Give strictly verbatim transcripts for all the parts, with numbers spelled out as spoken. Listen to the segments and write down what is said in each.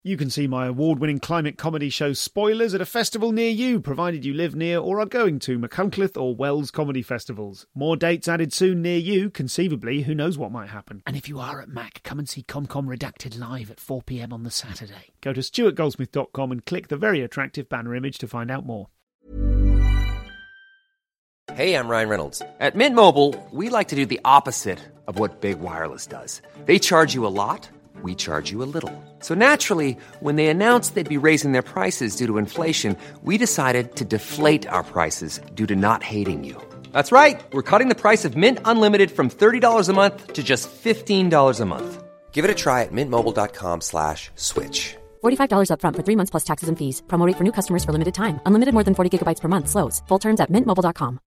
You can see my award-winning climate comedy show Spoilers at a festival near you, provided you live near or are going to Machynlleth or Wells comedy festivals. More dates added soon near you. Conceivably, who knows what might happen. And if you are at Mac, come and see ComCom Redacted live at four p.m. on the Saturday. Go to stuart goldsmith dot com and click the very attractive banner image to find out more. Hey, I'm Ryan Reynolds. At Mint Mobile, we like to do the opposite of what Big Wireless does. They charge you a lot. We charge you a little. So naturally, when they announced they'd be raising their prices due to inflation, we decided to deflate our prices due to not hating you. That's right. We're cutting the price of Mint Unlimited from thirty dollars a month to just fifteen dollars a month. Give it a try at mintmobile.com slash switch. forty-five dollars up front for three months plus taxes and fees. Promo rate for new customers for limited time. Unlimited more than forty gigabytes per month. Slows full terms at mint mobile dot com.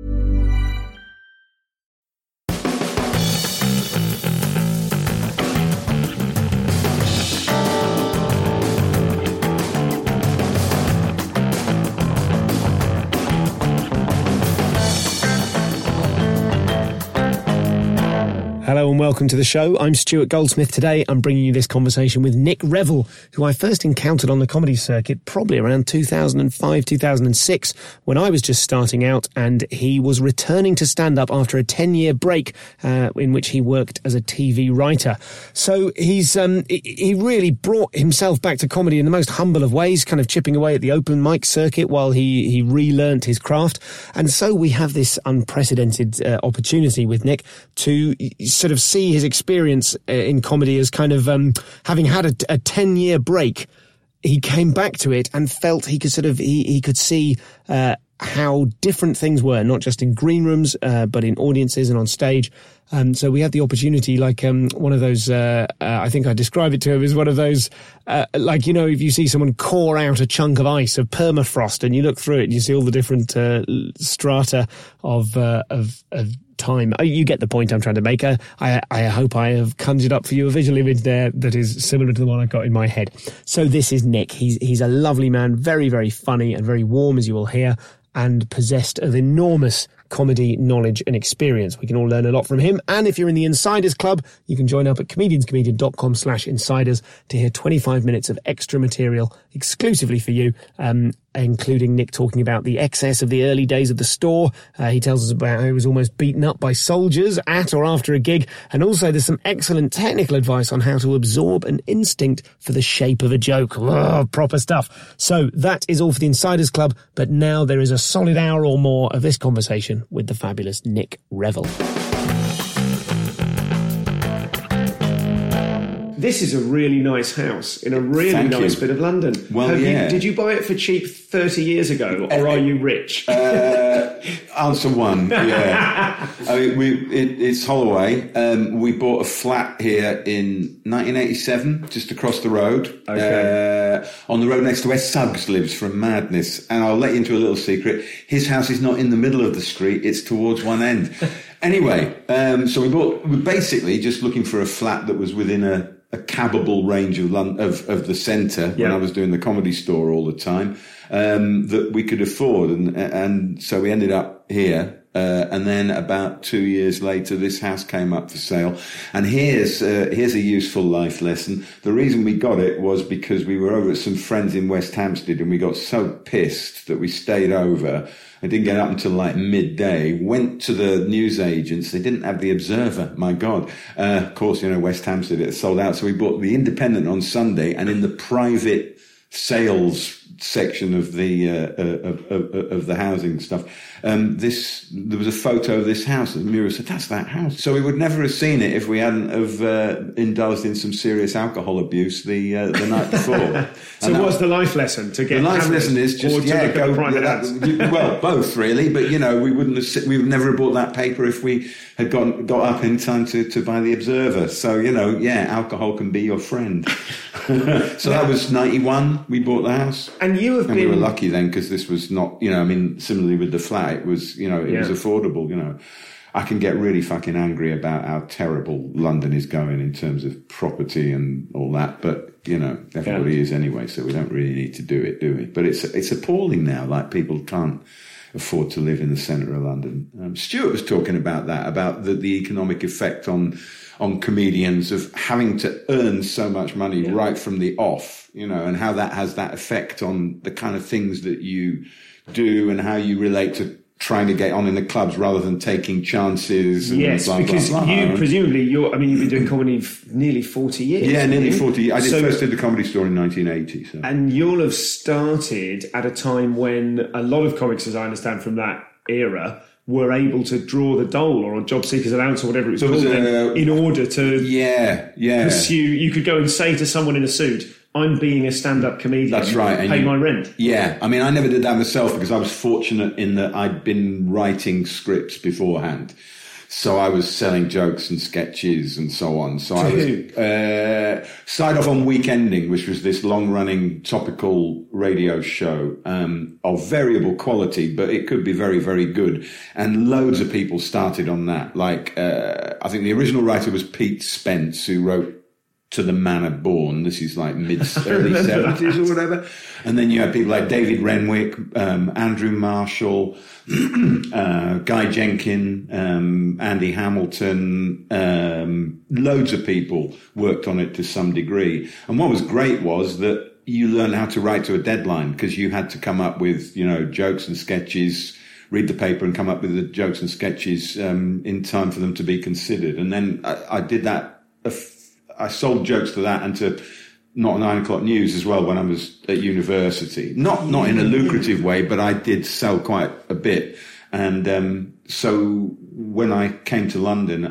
Hello and welcome to the show. I'm Stuart Goldsmith. Today I'm bringing you this conversation with Nick Revell, who I first encountered on the comedy circuit probably around two thousand five, two thousand six, when I was just starting out, and he was returning to stand-up after a ten-year break uh, in which he worked as a T V writer. So he's um, he really brought himself back to comedy in the most humble of ways, kind of chipping away at the open mic circuit while he, he relearnt his craft. And so we have this unprecedented uh, opportunity with Nick to sort of see his experience in comedy as kind of um, having had a, a ten-year break. He came back to it and felt he could sort of he, he could see uh, how different things were, not just in green rooms, uh, but in audiences and on stage. Um, so we had the opportunity, like um, one of those, uh, uh, I think I describe it to him as one of those, uh, like, you know, if you see someone core out a chunk of ice, of permafrost, and you look through it and you see all the different uh, strata of, uh, of, of time. You get the point I'm trying to make. I, I, I hope I have conjured up for you a visual image there that is similar to the one I got in my head. So this is Nick. He's, he's a lovely man, very, very funny and very warm, as you will hear, and possessed of enormous comedy knowledge and experience. We can all learn a lot from him. And if you're in the Insiders Club, you can join up at comedianscomedian.com slash insiders to hear twenty-five minutes of extra material exclusively for you, um, including Nick talking about the excess of the early days of the store. Uh, he tells us about how he was almost beaten up by soldiers at or after a gig. And also there's some excellent technical advice on how to absorb an instinct for the shape of a joke. Oh, proper stuff. So that is all for the Insiders Club. But now there is a solid hour or more of this conversation with the fabulous Nick Revell. This is a really nice house in a really Thank nice you. bit of London. Well, Have yeah. You, did you buy it for cheap thirty years ago, or are you rich? Uh, answer one, yeah. I mean, we it, it's Holloway. Um, we bought a flat here in nineteen eighty-seven, just across the road. Okay. Uh, on the road next to where Suggs lives from Madness. And I'll let you into a little secret. His house is not in the middle of the street, it's towards one end. Anyway, um, so we bought, we were basically just looking for a flat that was within a a cabable range of London, of, of the centre yeah. when I was doing the Comedy Store all the time, um, that we could afford. And, and so we ended up here. Uh, and then about two years later, this house came up for sale. And here's, uh, here's a useful life lesson. The reason we got it was because we were over at some friends in West Hampstead and we got so pissed that we stayed over. I didn't get up until like midday, went to the news agents. They didn't have the Observer. My God. Uh, of course, you know, West Hampstead, it sold out. So we bought the Independent on Sunday, and in the private sales section of the, uh, uh, of, of, of the housing stuff, um, this, there was a photo of this house, and Muriel said, that's that house. So we would never have seen it if we hadn't have, uh, indulged in some serious alcohol abuse the, uh, the night before. So and what's that, the life lesson? To get the life lesson is just, yeah, go, private that, house? well, both really, but you know, we wouldn't have, we would never have bought that paper if we had got, got up in time to, to buy the Observer. So, you know, yeah, alcohol can be your friend. So that was ninety-one, we bought the house. And you have and been... we were lucky then, because this was not, you know, I mean, similarly with the flat, it was, you know, it yeah. was affordable, you know. I can get really fucking angry about how terrible London is going in terms of property and all that, but, you know, everybody yeah. is anyway, so we don't really need to do it, do we? But it's it's appalling now, like people can't... afford to live in the centre of London. Um, Stuart was talking about that, about the, the economic effect on on comedians of having to earn so much money yeah. right from the off, you know, and how that has that effect on the kind of things that you do and how you relate to trying to get on in the clubs rather than taking chances. And yes, blah, because blah, blah. you presumably, you're, I mean, you've been doing comedy for nearly forty years. Yeah, nearly you? forty. I did so, first did the Comedy Store in nineteen eighty. So. And you'll have started at a time when a lot of comics, as I understand from that era, were able to draw the dole or a job seekers allowance or whatever it was so called it was, then, uh, in order to yeah, yeah. pursue. You could go and say to someone in a suit, I'm being a stand-up comedian. That's right. Pay you, my rent. Yeah. I mean, I never did that myself because I was fortunate in that I'd been writing scripts beforehand. So I was selling jokes and sketches and so on. So to I was who? uh, started off on Weekending, which was this long-running topical radio show um, of variable quality, but it could be very, very good. And loads of people started on that. Like uh, I think the original writer was Pete Spence, who wrote To the Manor Born. This is like mid early seventies or whatever. And then you had people like David Renwick, um, Andrew Marshall, uh, Guy Jenkin, um, Andy Hamilton, um, loads of people worked on it to some degree. And what was great was that you learned how to write to a deadline because you had to come up with, you know, jokes and sketches, read the paper and come up with the jokes and sketches um, in time for them to be considered. And then I, I did that. A f- I sold jokes to that and to Not Nine O'Clock News as well when I was at university. Not not in a lucrative way, but I did sell quite a bit. And um, so when I came to London,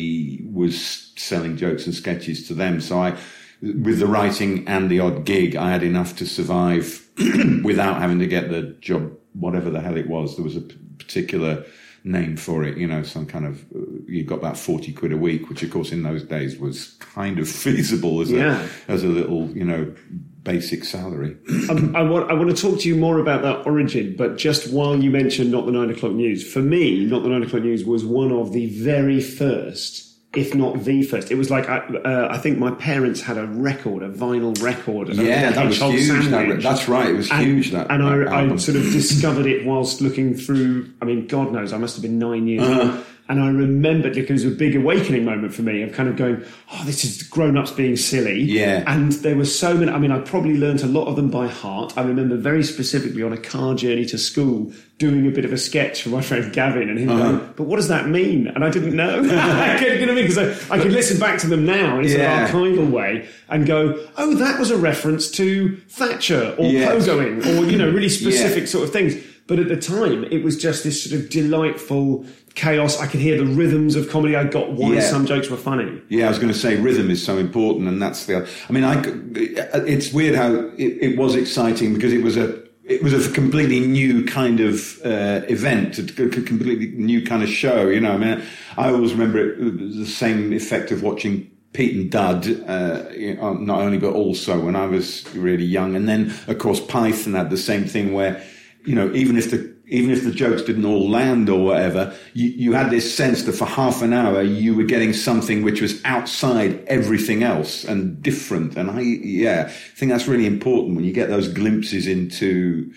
I was selling jokes and sketches to them. So I, with the writing and the odd gig, I had enough to survive without having to get the job, whatever the hell it was. There was a p- particular name for it, you know, some kind of, uh, you got about forty quid a week, which of course in those days was kind of feasible as yeah. a as a little, you know, basic salary. um, I want I want to talk to you more about that origin, but just while you mentioned Not the Nine O'Clock News, for me, Not the Nine O'Clock News was one of the very first, if not the first. It was like, I, uh, I think my parents had a record, a vinyl record. Yeah, that was huge. That, that's right, it was and, huge. That, and that I, I sort of discovered it whilst looking through, I mean, God knows, I must have been nine years uh-huh. old. And I remembered, like, it was a big awakening moment for me of kind of going, oh, this is grown-ups being silly. Yeah. And there were so many, I mean, I probably learnt a lot of them by heart. I remember very specifically on a car journey to school doing a bit of a sketch for my friend Gavin and him uh-huh. going, but what does that mean? And I didn't know. You know what I mean? Because I, I could listen back to them now in a yeah. sort of archival way and go, oh, that was a reference to Thatcher or yes. pogoing or, you know, really specific yeah. sort of things. But at the time, it was just this sort of delightful chaos. I could hear the rhythms of comedy. I got why yeah. some jokes were funny. Yeah, I was going to say rhythm is so important, and that's the. I mean, I. It's weird how it, it was exciting because it was a. It was a completely new kind of uh, event, a completely new kind of show. You know, I mean, I always remember it, it was the same effect of watching Pete and Dud, uh, you know, not only but also when I was really young, and then of course Python had the same thing where. You know, even if the even if the jokes didn't all land or whatever, you, you had this sense that for half an hour you were getting something which was outside everything else and different. And I, yeah, I think that's really important when you get those glimpses into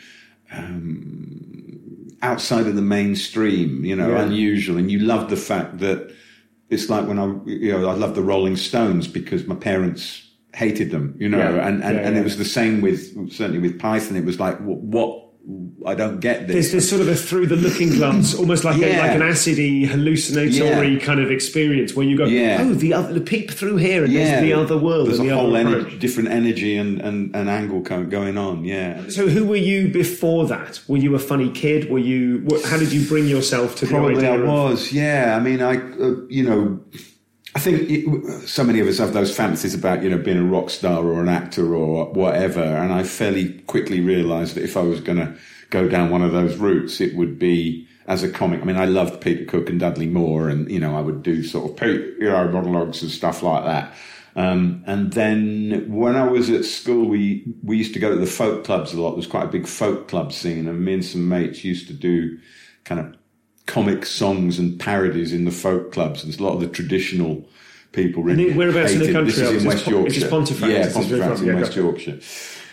um, outside of the mainstream, you know, yeah. unusual. And you love the fact that it's like when I, you know, I love the Rolling Stones because my parents hated them, you know, yeah. and and, yeah, and yeah. it was the same with certainly with Python. It was like what. I don't get this. There's, there's sort of a through the looking glass, almost like, yeah. a, like an acidy, hallucinatory yeah. kind of experience where you go, yeah. oh, the other, the peep through here, and yeah. there's the other world. There's and a the whole other energy, different energy and, and, and angle going on. Yeah. So, who were you before that? Were you a funny kid? Were you? How did you bring yourself to Probably the idea? I was. Of, yeah. I mean, I uh, you know. I think it, so many of us have those fantasies about, you know, being a rock star or an actor or whatever. And I fairly quickly realised that if I was going to go down one of those routes, it would be as a comic. I mean, I loved Peter Cook and Dudley Moore, and, you know, I would do sort of, you know, monologues and stuff like that. Um, and then when I was at school, we, we used to go to the folk clubs a lot. There was quite a big folk club scene, and me and some mates used to do kind of comic songs and parodies in the folk clubs. There's a lot of the traditional people really whereabouts hated. in the country? This is in West Yorkshire. Is this Pontefract? Yeah, Is Pontefract in yeah, West Yorkshire.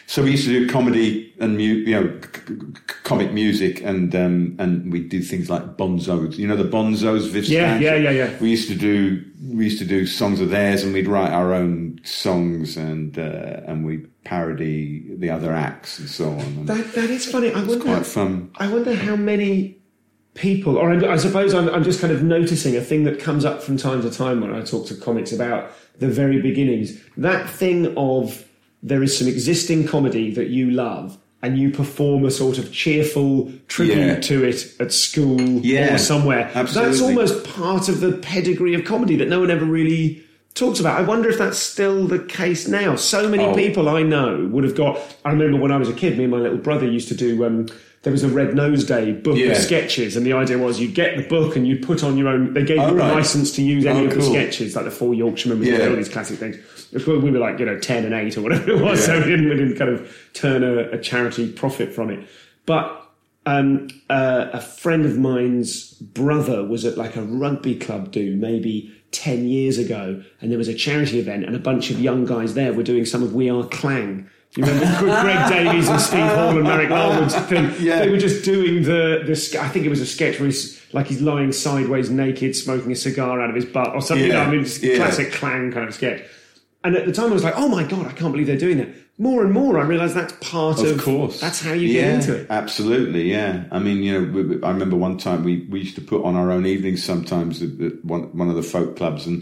So we used to do comedy and mu- you know c- c- comic music, and um, and we do things like Bonzos. You know the Bonzos, Viv Yeah, Stanton? yeah, yeah, yeah. We used to do we used to do songs of theirs, and we'd write our own songs, and uh, and we parody the other acts and so on. And That that is funny. I wonder. quite fun. I wonder how many people, or I, I suppose I'm, I'm just kind of noticing a thing that comes up from time to time when I talk to comics about the very beginnings. That thing of there is some existing comedy that you love, and you perform a sort of cheerful tribute Yeah. to it at school Yeah, or somewhere. absolutely. That's almost part of the pedigree of comedy that no one ever really talks about. I wonder if that's still the case now. So many Oh. people I know would have got... I remember when I was a kid, me and my little brother used to do... Um, there was a Red Nose Day book Yeah. of sketches, and the idea was you'd get the book and you'd put on your own... They gave Oh, you a right. licence to use any Oh, of the cool. sketches, like the Four Yorkshiremen, we Yeah. did all these classic things. We were like, you know, ten and eight or whatever it was, Yeah. so we didn't, we didn't kind of turn a, a charity profit from it. But um, uh, a friend of mine's brother was at like a rugby club do maybe ten years ago, and there was a charity event, and a bunch of young guys there were doing some of We Are Clang. Do you remember Greg Davies and Steve Hall and Marek Larwood's thing? Yeah. They were just doing the, the sk- I think it was a sketch where he's like he's lying sideways naked, smoking a cigar out of his butt or something. Yeah. I mean, it's Yeah. classic Clang kind of sketch. And at the time I was like, oh my God, I can't believe they're doing that. More and more I realise that's part of... Of course. That's how you yeah, get into it. Absolutely, yeah. I mean, you know, we, we- I remember one time we, we used to put on our own evenings sometimes at, at one, one of the folk clubs, and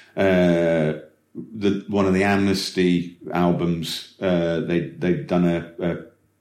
uh, the one of the Amnesty albums, uh, they, they'd done a, a...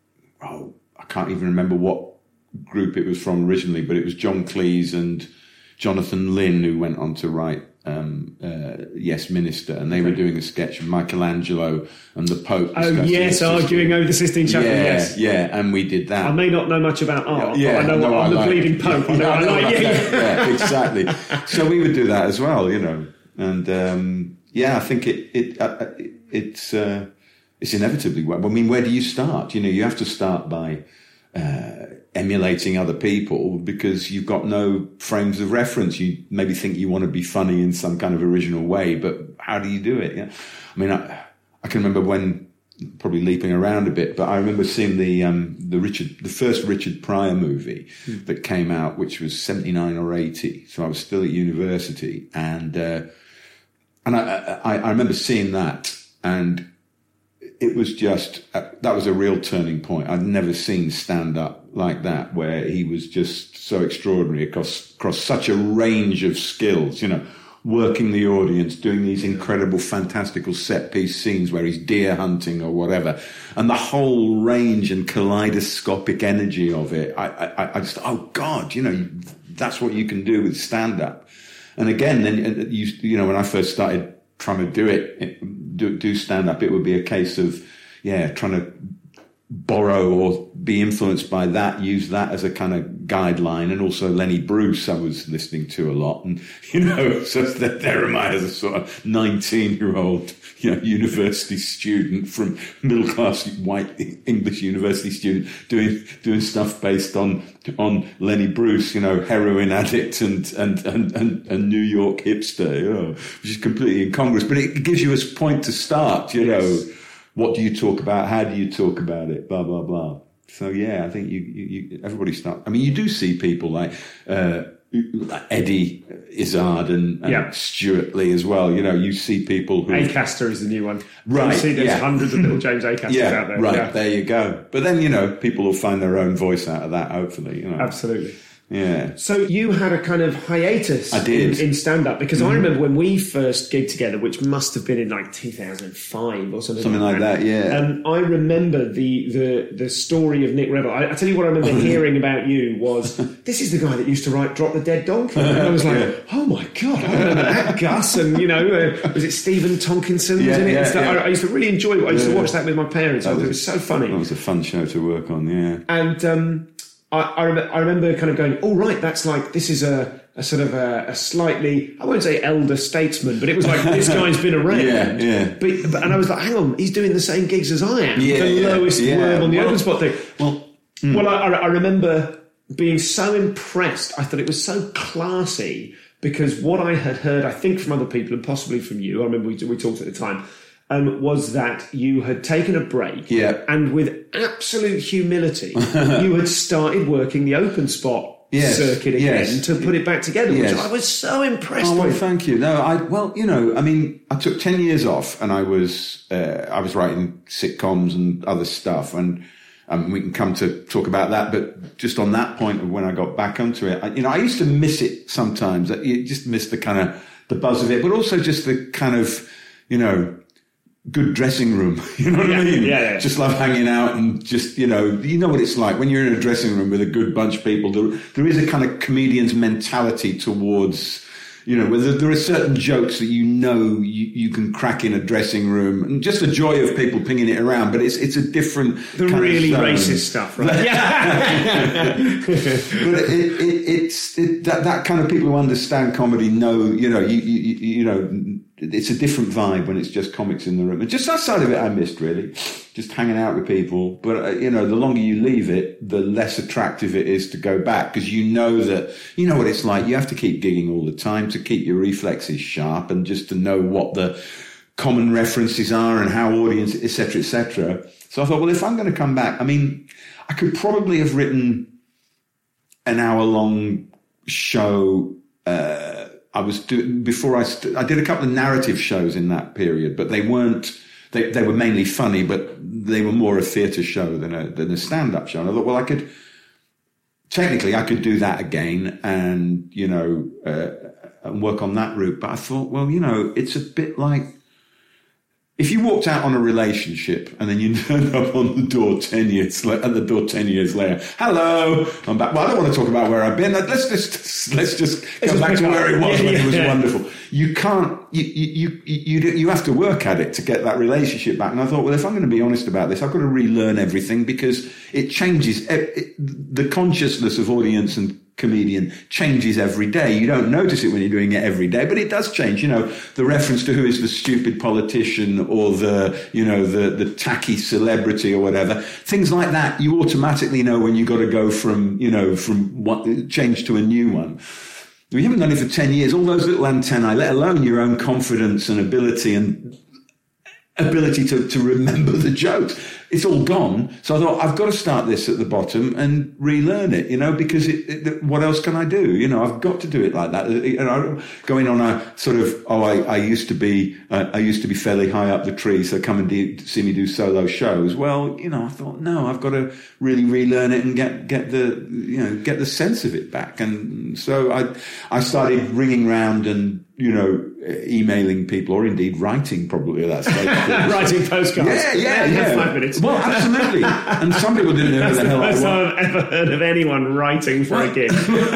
Oh, I can't even remember what group it was from originally, but it was John Cleese and Jonathan Lynn who went on to write um, uh, Yes Minister, and they were doing a sketch of Michelangelo and the Pope. Oh, discussing yes, the system. arguing over the Sistine Chapel, yeah, yes. Yeah, and we did that. I may not know much about art, Yeah, but I know no, what I I'm the like- bleeding Pope. I know, I I know like what yeah, that- yeah. yeah, exactly. So we would do that as well, you know, and um, yeah, I think it it, uh, it it's uh, it's inevitably. I mean, where do you start? You know, you have to start by uh, emulating other people because you've got no frames of reference. You maybe think you want to be funny in some kind of original way, but how do you do it? Yeah, I mean, I, I can remember when. Probably leaping around a bit, but I remember seeing the um, the Richard, the first Richard Pryor movie mm. that came out, which was seventy-nine or eighty. So I was still at university, and uh, and I, I, I remember seeing that, and it was just uh, that was a real turning point. I'd never seen stand up like that, where he was just so extraordinary across across such a range of skills. You know. Working the audience, doing these incredible, fantastical set-piece scenes where he's deer hunting or whatever, and the whole range and kaleidoscopic energy of it. I, I, I just, oh God, you know, that's what you can do with stand-up. And again, then you, you know, when I first started trying to do it, do, do stand-up, it would be a case of, yeah, trying to borrow or be influenced by that, use that as a kind of guideline. And also Lenny Bruce I was listening to a lot, and you know, so there, there am I as a sort of nineteen year old, you know, university student from middle class white English university student doing doing stuff based on on Lenny Bruce, you know, heroin addict and and and and, and New York hipster, you know, which is completely incongruous, but it gives you a point to start, you yes. know. What do you talk about? How do you talk about it? Blah, blah, blah. So, yeah, I think you, you, you everybody start. I mean, you do see people like, uh, like Eddie Izzard and, and yeah. Stuart Lee as well. You know, you see people who... Acaster is the new one. Right, You see there's yeah. hundreds of little James Acasters yeah, out there. right, Yeah, there you go. But then, you know, people will find their own voice out of that, hopefully. You know. Absolutely. Yeah. So you had a kind of hiatus I did. in, in stand-up, because mm. I remember when we first gigged together, which must have been in like two thousand five or something, Something like that, yeah. Um, I remember the, the the story of Nick Revel. I, I tell you what I remember hearing about you was, this is the guy that used to write Drop the Dead Donkey. And I was like, Yeah. oh my God, I remember that, Gus. And, you know, uh, was it Stephen Tonkinson was Yeah, in it? yeah, and stuff? yeah. I, I used to really enjoy it. I used Yeah. to watch that with my parents. That it was- was so funny. That was a fun show to work on, yeah. And um, I, I, rem- I remember kind of going, oh, right, that's like, this is a, a sort of a, a slightly, I won't say elder statesman, but it was like, this guy's been around. Yeah, yeah. But, but, and I was like, hang on, he's doing the same gigs as I am. Yeah, the yeah, lowest yeah. worm on the Well- open spot thing. Well, Well, I, I remember being so impressed. I thought it was so classy, because what I had heard, I think from other people and possibly from you, I remember we, we talked at the time, um, was that you had taken a break, Yeah. and with absolute humility, you had started working the open spot Yes, circuit again yes. to put it back together, Yes. which I was so impressed Oh, well, with. thank you. No, I well, you know, I mean, I took ten years off, and I was uh, I was writing sitcoms and other stuff, and um, we can come to talk about that. But just on that point of when I got back onto it, I, you know, I used to miss it sometimes. You just miss the kind of the buzz of it, but also just the kind of, you know, good dressing room. You know what Yeah, I mean? yeah, yeah. Just love hanging out and just, you know, you know what it's like when you're in a dressing room with a good bunch of people. There, there is a kind of comedian's mentality towards, you know, where there, there are certain jokes that you know you, you can crack in a dressing room, and just the joy of people pinging it around. But it's it's a different The kind really of zone. racist stuff, right? Yeah. But it, it, it's it, that that kind of people who understand comedy know, you know, you, you you know, it's a different vibe when it's just comics in the room. And just that side of it, I missed really, just hanging out with people. But uh, you know, the longer you leave it, the less attractive it is to go back, because you know that you know what it's like. You have to keep gigging all the time to keep your reflexes sharp, and just to know what the common references are and how audience, et cetera, et cetera. So I thought, well, if I'm going to come back, I mean, I could probably have written an hour-long show. Uh, I was doing before I st- I did a couple of narrative shows in that period, but they weren't. They they were mainly funny, but they were more a theatre show than a than a stand-up show. And I thought, well, I could technically I could do that again, and you know, uh, and work on that route. But I thought, well, you know, it's a bit like if you walked out on a relationship and then you turned up on the door ten years la- at the door ten years later. Hello, I'm back. Well, I don't want to talk about where I've been. Let's just let's just come just back pick to up. where it was Yeah, when it was yeah. wonderful. You can't. You you you you you have to work at it to get that relationship back. And I thought, well, if I'm going to be honest about this, I've got to relearn everything, because it changes. It, it, the consciousness of audience and comedian changes every day. You don't notice it when you're doing it every day, but it does change. You know, the reference to who is the stupid politician or the, you know, the, the tacky celebrity or whatever, things like that, you automatically know when you got to go from, you know, from one change to a new one. We haven't done it for ten years. All those little antennae, let alone your own confidence and ability and ability to, to remember the jokes. It's all gone. So I thought, I've got to start this at the bottom and relearn it, you know, because it, it, what else can I do? You know, I've got to do it like that. You know, going on a sort of, oh, I, I used to be, uh, I used to be fairly high up the tree, so come and do, see me do solo shows. Well, you know, I thought, no, I've got to really relearn it and get, get the, you know, get the sense of it back. And so I, I started ringing round and, you know, emailing people, or indeed writing probably at that stage. Writing postcards. Yeah, yeah, You have yeah. five minutes. Well, absolutely. And some people didn't know That's who the the hell I was. first time I've ever heard of anyone writing for a gig.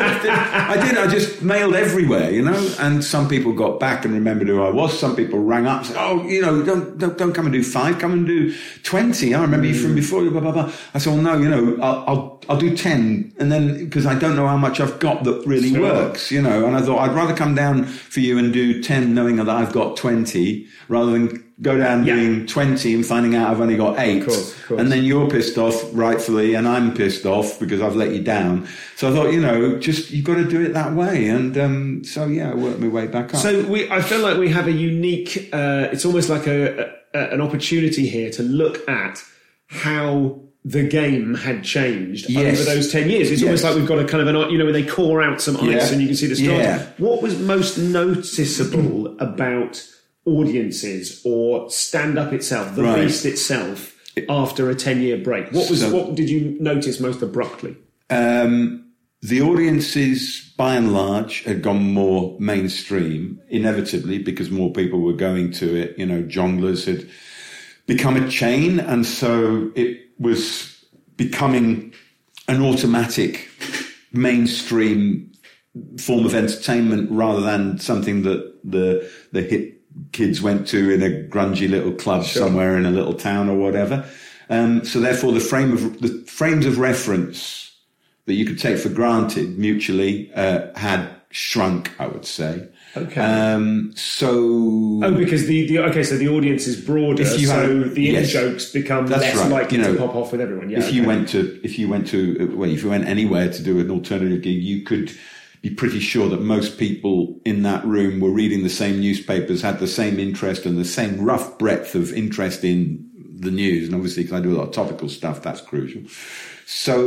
I did. I just mailed everywhere, you know. And some people got back and remembered who I was. Some people rang up and said, "Oh, you know, don't don't, don't come and do five. Come and do twenty. I remember you from before." Blah blah blah. I said, "Well, no, you know, I'll I'll, I'll do ten, and then because I don't know how much I've got that really Sure. works, you know." And I thought I'd rather come down for you and do ten, knowing that I've got twenty, rather than go down Yeah. doing twenty and finding out I've only got eight. Of course, of course. And then you're pissed off, rightfully, and I'm pissed off because I've let you down. So I thought, you know, just you've got to do it that way. And um, so, yeah, I worked my way back up. So we, I feel like we have a unique. Uh, it's almost like a, a an opportunity here to look at how the game had changed Yes. over those ten years. It's Yes. almost like we've got a kind of an, you know, where they core out some ice Yeah. and you can see the stars. Yeah. What was most noticeable about audiences or stand-up itself, the Right. beast itself, after a ten-year break? What was So- what did you notice most abruptly? Um, the audiences, by and large, had gone more mainstream, inevitably, because more people were going to it. You know, Jongleurs had become a chain, and so it was becoming an automatic mainstream form of entertainment rather than something that the the hip kids went to in a grungy little club Sure. somewhere in a little town or whatever. Um, so therefore, the frame of the frames of reference that you could take for granted mutually uh, had shrunk, I would say. Okay. Um, so Oh, because the, the okay, so the audience is broader, If you so had- the in yes. jokes become That's less right. likely You know, to pop off with everyone. Yeah, if you okay. went to, if you went to, well, if you went anywhere to do an alternative gig, you could be pretty sure that most people in that room were reading the same newspapers, had the same interest and the same rough breadth of interest in the news. And obviously, because I do a lot of topical stuff, that's crucial. So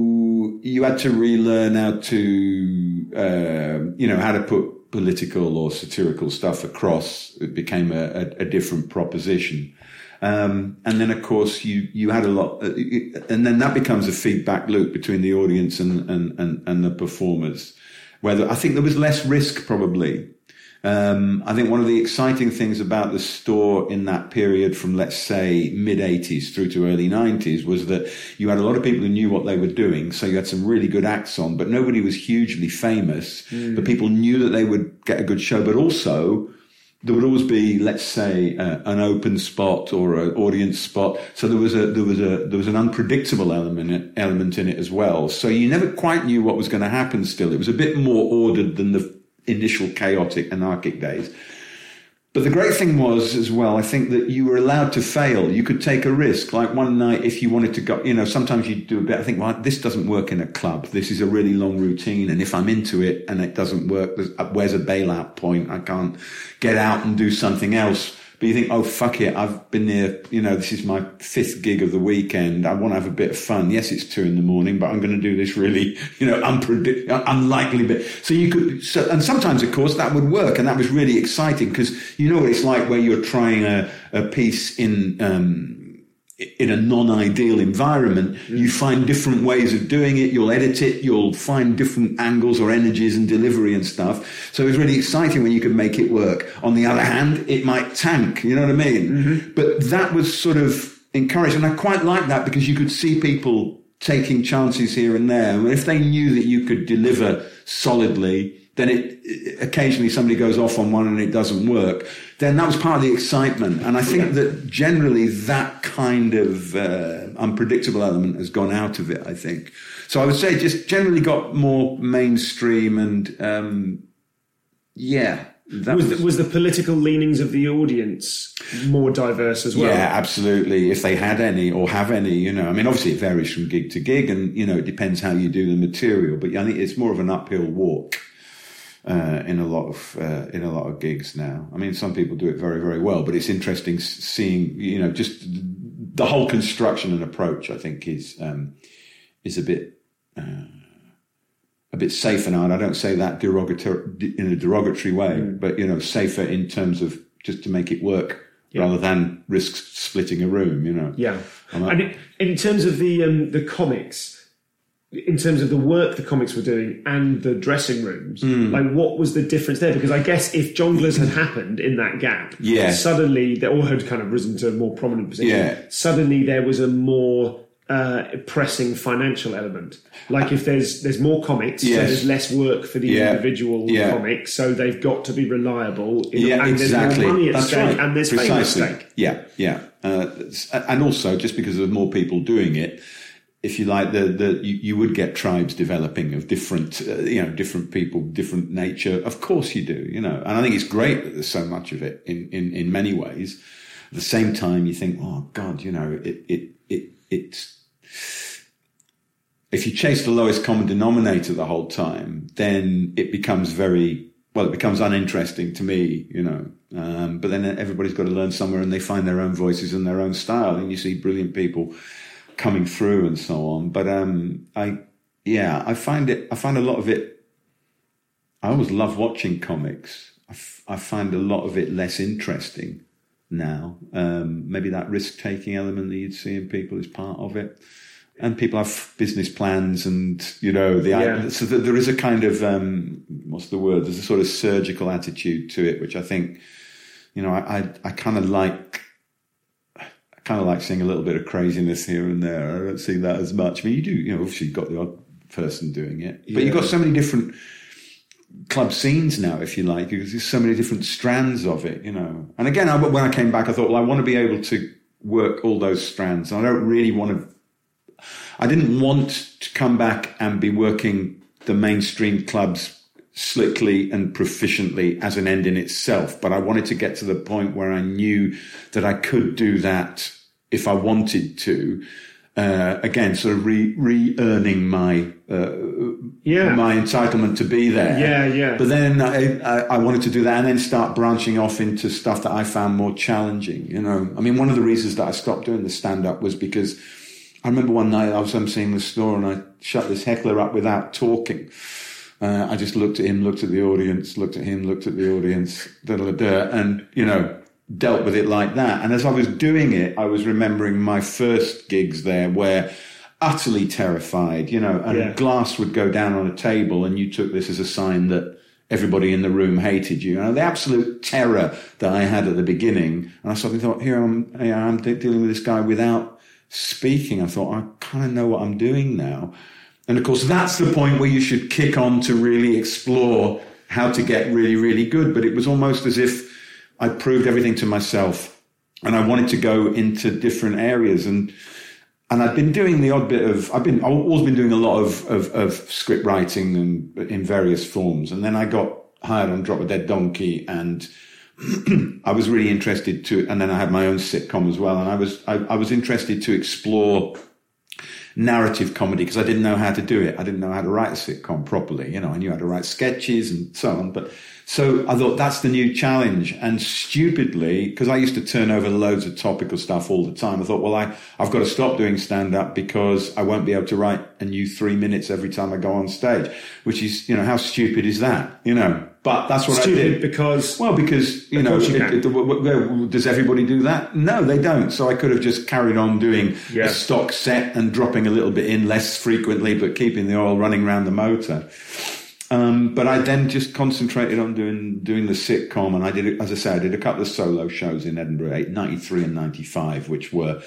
you had to relearn how to, uh, you know, how to put political or satirical stuff across. It became a, a, a different proposition. Um, and then, of course, you, you had a lot, uh, and then that becomes a feedback loop between the audience and, and, and, and the performers. Whether I think there was less risk, probably. Um, I think one of the exciting things about the store in that period from, let's say, mid eighties through to early nineties was that you had a lot of people who knew what they were doing. So you had some really good acts on, but nobody was hugely famous. Mm. But people knew that they would get a good show. But also, there would always be, let's say, uh, an open spot or an audience spot. So there was a there was a there was an unpredictable element element in it as well. So you never quite knew what was going to happen. Still, it was a bit more ordered than the initial chaotic, anarchic days. But the great thing was as well, I think that you were allowed to fail. You could take a risk. Like one night, if you wanted to go, you know, sometimes you do a bit, I think, well, this doesn't work in a club. This is a really long routine. And if I'm into it and it doesn't work, where's a bailout point? I can't get out and do something else. But you think, oh, fuck it. I've been there, you know, this is my fifth gig of the weekend. I want to have a bit of fun. Yes, it's two in the morning, but I'm going to do this really, you know, unpredict- unlikely bit. So you could, so, and sometimes, of course, that would work. And that was really exciting because you know what it's like where you're trying a, a piece in, um, in a non-ideal environment. Mm. You find different ways of doing it. You'll edit it. You'll find different angles or energies and delivery and stuff. So it was really exciting when you could make it work. On the other hand, it might tank. You know what I mean? Mm-hmm. But that was sort of encouraged. And I quite liked that because you could see people taking chances here and there. And if they knew that you could deliver solidly, then it occasionally somebody goes off on one and it doesn't work. Then that was part of the excitement. And I think yeah. that generally that kind of uh, unpredictable element has gone out of it, I think. So I would say just generally got more mainstream and, um, yeah. That was, was, the, was the political leanings of the audience more diverse as well? Yeah, absolutely. If they had any or have any, you know, I mean, obviously it varies from gig to gig and, you know, it depends how you do the material. But I think it's more of an uphill walk. Uh, in a lot of uh, in a lot of gigs now. I mean, some people do it very, very well, but it's interesting seeing, you know, just the whole construction and approach. I think is um, is a bit uh, a bit safer now, and I don't say that derogatory in a derogatory way, mm. but you know, safer in terms of just to make it work yeah. rather than risk splitting a room. You know, yeah. And it, in terms of the um, the comics. In terms of the work the comics were doing and the dressing rooms, mm. like what was the difference there? Because I guess if Jongleurs had happened in that gap, yeah. suddenly they all had kind of risen to a more prominent position. Yeah. Suddenly there was a more uh, pressing financial element. Like if there's there's more comics, yes. so there's less work for the yeah. individual yeah. comics, so they've got to be reliable. In, yeah, and exactly. There's more money at That's stake, right. and there's Precisely. fame at stake. Yeah, yeah, uh, and also just because there's more people doing it. If you like, the, the, you, you would get tribes developing of different, uh, you know, different people, different nature. Of course you do, you know, and I think it's great that there's so much of it in, in, in many ways. At the same time, you think, oh God, you know, it, it, it, it's, if you chase the lowest common denominator the whole time, then it becomes very, well, it becomes uninteresting to me, you know. Um, but then everybody's got to learn somewhere and they find their own voices and their own style. And you see brilliant people coming through and so on. But, um, I, yeah, I find it, I find a lot of it, I always love watching comics. I, f- I find a lot of it less interesting now. Um, maybe that risk-taking element that you'd see in people is part of it. And people have business plans and, you know, the, yeah. so that there is a kind of, um, what's the word? There's a sort of surgical attitude to it, which I think, you know, I, I, I kind of like, kind of like seeing a little bit of craziness here and there. I don't see that as much. I mean, you do, you know, obviously you've got the odd person doing it, but yeah. you've got so many different club scenes now, if you like, because there's so many different strands of it, you know. And again, I, when I came back, I thought, well, I want to be able to work all those strands. I don't really want to, I didn't want to come back and be working the mainstream clubs slickly and proficiently as an end in itself. But I wanted to get to the point where I knew that I could do that if I wanted to. uh, again, sort of re, re-earning my, uh, yeah. my entitlement to be there. Yeah, yeah. But then I, I, I wanted to do that and then start branching off into stuff that I found more challenging. You know, I mean, one of the reasons that I stopped doing the stand-up was because I remember one night I was emceeing the store and I shut this heckler up without talking. Uh, I just looked at him, looked at the audience, looked at him, looked at the audience, da da da, and, you know, dealt with it like that. And as I was doing it, I was remembering my first gigs there where utterly terrified, you know, and yeah. glass would go down on a table and you took this as a sign that everybody in the room hated you. And the absolute terror that I had at the beginning. And I suddenly thought, here I'm, here I'm dealing with this guy without speaking. I thought, I kind of know what I'm doing now. And of course, that's the point where you should kick on to really explore how to get really, really good. But it was almost as if I proved everything to myself and I wanted to go into different areas. And and I've been doing the odd bit of, I've been, I've always been doing a lot of, of, of script writing and in various forms. And then I got hired on Drop a Dead Donkey and I was really interested to, and then I had my own sitcom as well. And I was, I, I was interested to explore narrative comedy because I didn't know how to do it. I didn't know how to write a sitcom properly. You know, I knew how to write sketches and so on. But so I thought that's the new challenge. And stupidly, because I used to turn over loads of topical stuff all the time, I thought, well, I, I've got to stop doing stand-up because I won't be able to write a new three minutes every time I go on stage, which is, you know, how stupid is that? You know, but that's what stupid I did. because... Well, because, you know, you it, it, does everybody do that? No, they don't. So I could have just carried on doing yeah. a stock set and dropping a little bit in less frequently, but keeping the oil running around the motor. Um, but I then just concentrated on doing doing the sitcom, and I did, as I say, I did a couple of solo shows in Edinburgh, ninety-three and ninety-five, which were,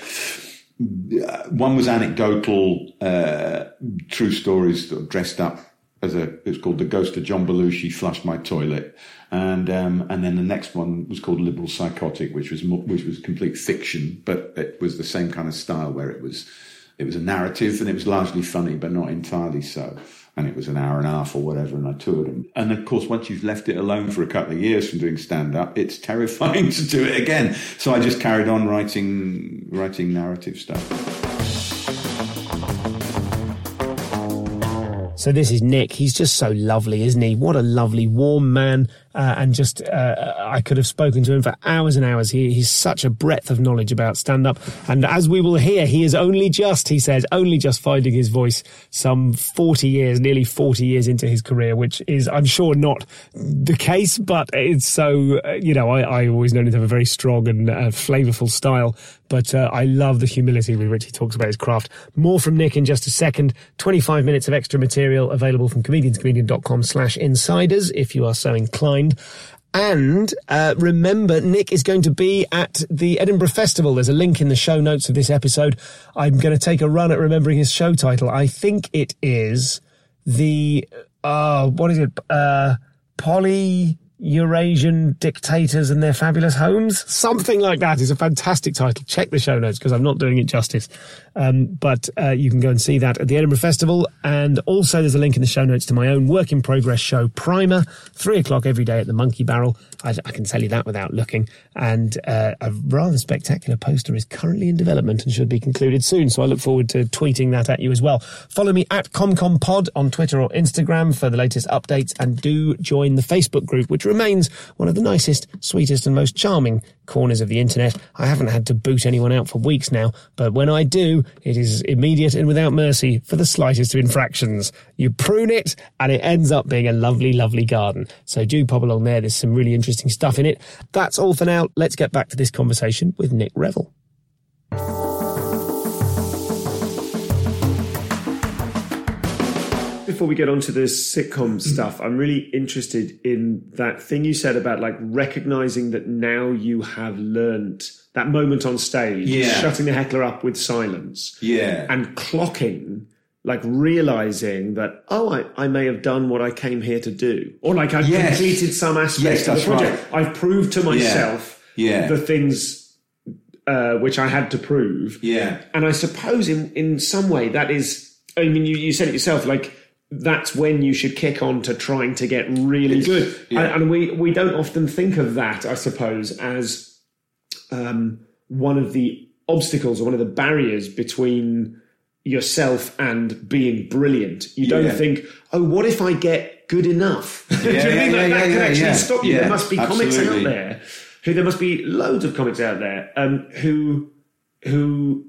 uh, one was anecdotal, uh, true stories sort of dressed up as a, it was called The Ghost of John Belushi Flushed My Toilet. And, um, and then the next one was called Liberal Psychotic, which was, more, which was complete fiction, but it was the same kind of style where it was, it was a narrative and it was largely funny, but not entirely so. And it was an hour and a half or whatever, and I toured them. And of course, once you've left it alone for a couple of years from doing stand-up, it's terrifying to do it again. So I just carried on writing, writing narrative stuff. So this is Nick. He's just so lovely, isn't he? What a lovely, warm man. Uh, and just, uh, I could have spoken to him for hours and hours. He, he's such a breadth of knowledge about stand-up. And as we will hear, he is only just, he says, only just finding his voice some forty years, nearly forty years into his career, which is, I'm sure, not the case. But it's so, uh, you know, I, I always known him to have a very strong and uh, flavourful style. But uh, I love the humility with which he talks about his craft. More from Nick in just a second. twenty-five minutes of extra material available from comedianscomedian.com slash insiders if you are so inclined. And uh, remember, Nick is going to be at the Edinburgh Festival. There's a link in the show notes of this episode. I'm going to take a run at remembering his show title. I think it is the, uh, what is it? Uh, Poly... Eurasian Dictators and Their Fabulous Homes, something like that. Is a fantastic title. Check the show notes because I'm not doing it justice. Um, but uh, you can go and see that at the Edinburgh Festival. And also there's a link in the show notes to my own work in progress show, Primer, three o'clock every day at the Monkey Barrel. I, I can tell you that without looking. And uh, a rather spectacular poster is currently in development and should be concluded soon. So I look forward to tweeting that at you as well. Follow me at ComComPod on Twitter or Instagram for the latest updates, and do join the Facebook group, which remains one of the nicest, sweetest and most charming corners of the internet. I haven't had to boot anyone out for weeks now, but when I do, it is immediate and without mercy for the slightest of infractions. You prune it and it ends up being a lovely, lovely garden. So do pop along there. There's some really interesting stuff in it. That's all for now. Let's get back to this conversation with Nick Revell. Before we get on to the sitcom stuff, I'm really interested in that thing you said about like recognizing that now you have learned that moment on stage, yeah. shutting the heckler up with silence, yeah, and clocking, like realizing that, oh, I, I may have done what I came here to do, or like I've yes. completed some aspect yes, of the project. Right. I've proved to myself yeah. Yeah. the things uh, which I had to prove. Yeah, and I suppose in in some way that is, I mean, you, you said it yourself, like, that's when you should kick on to trying to get really it's, good. Yeah. And, and we, we don't often think of that, I suppose, as um, one of the obstacles or one of the barriers between yourself and being brilliant. You don't Yeah. think, oh, what if I get good enough? Yeah, Do you know what I mean? yeah, Like, yeah, that yeah, can actually yeah. stop you. Yeah, There must be comics absolutely. out there who there must be loads of comics out there um, who who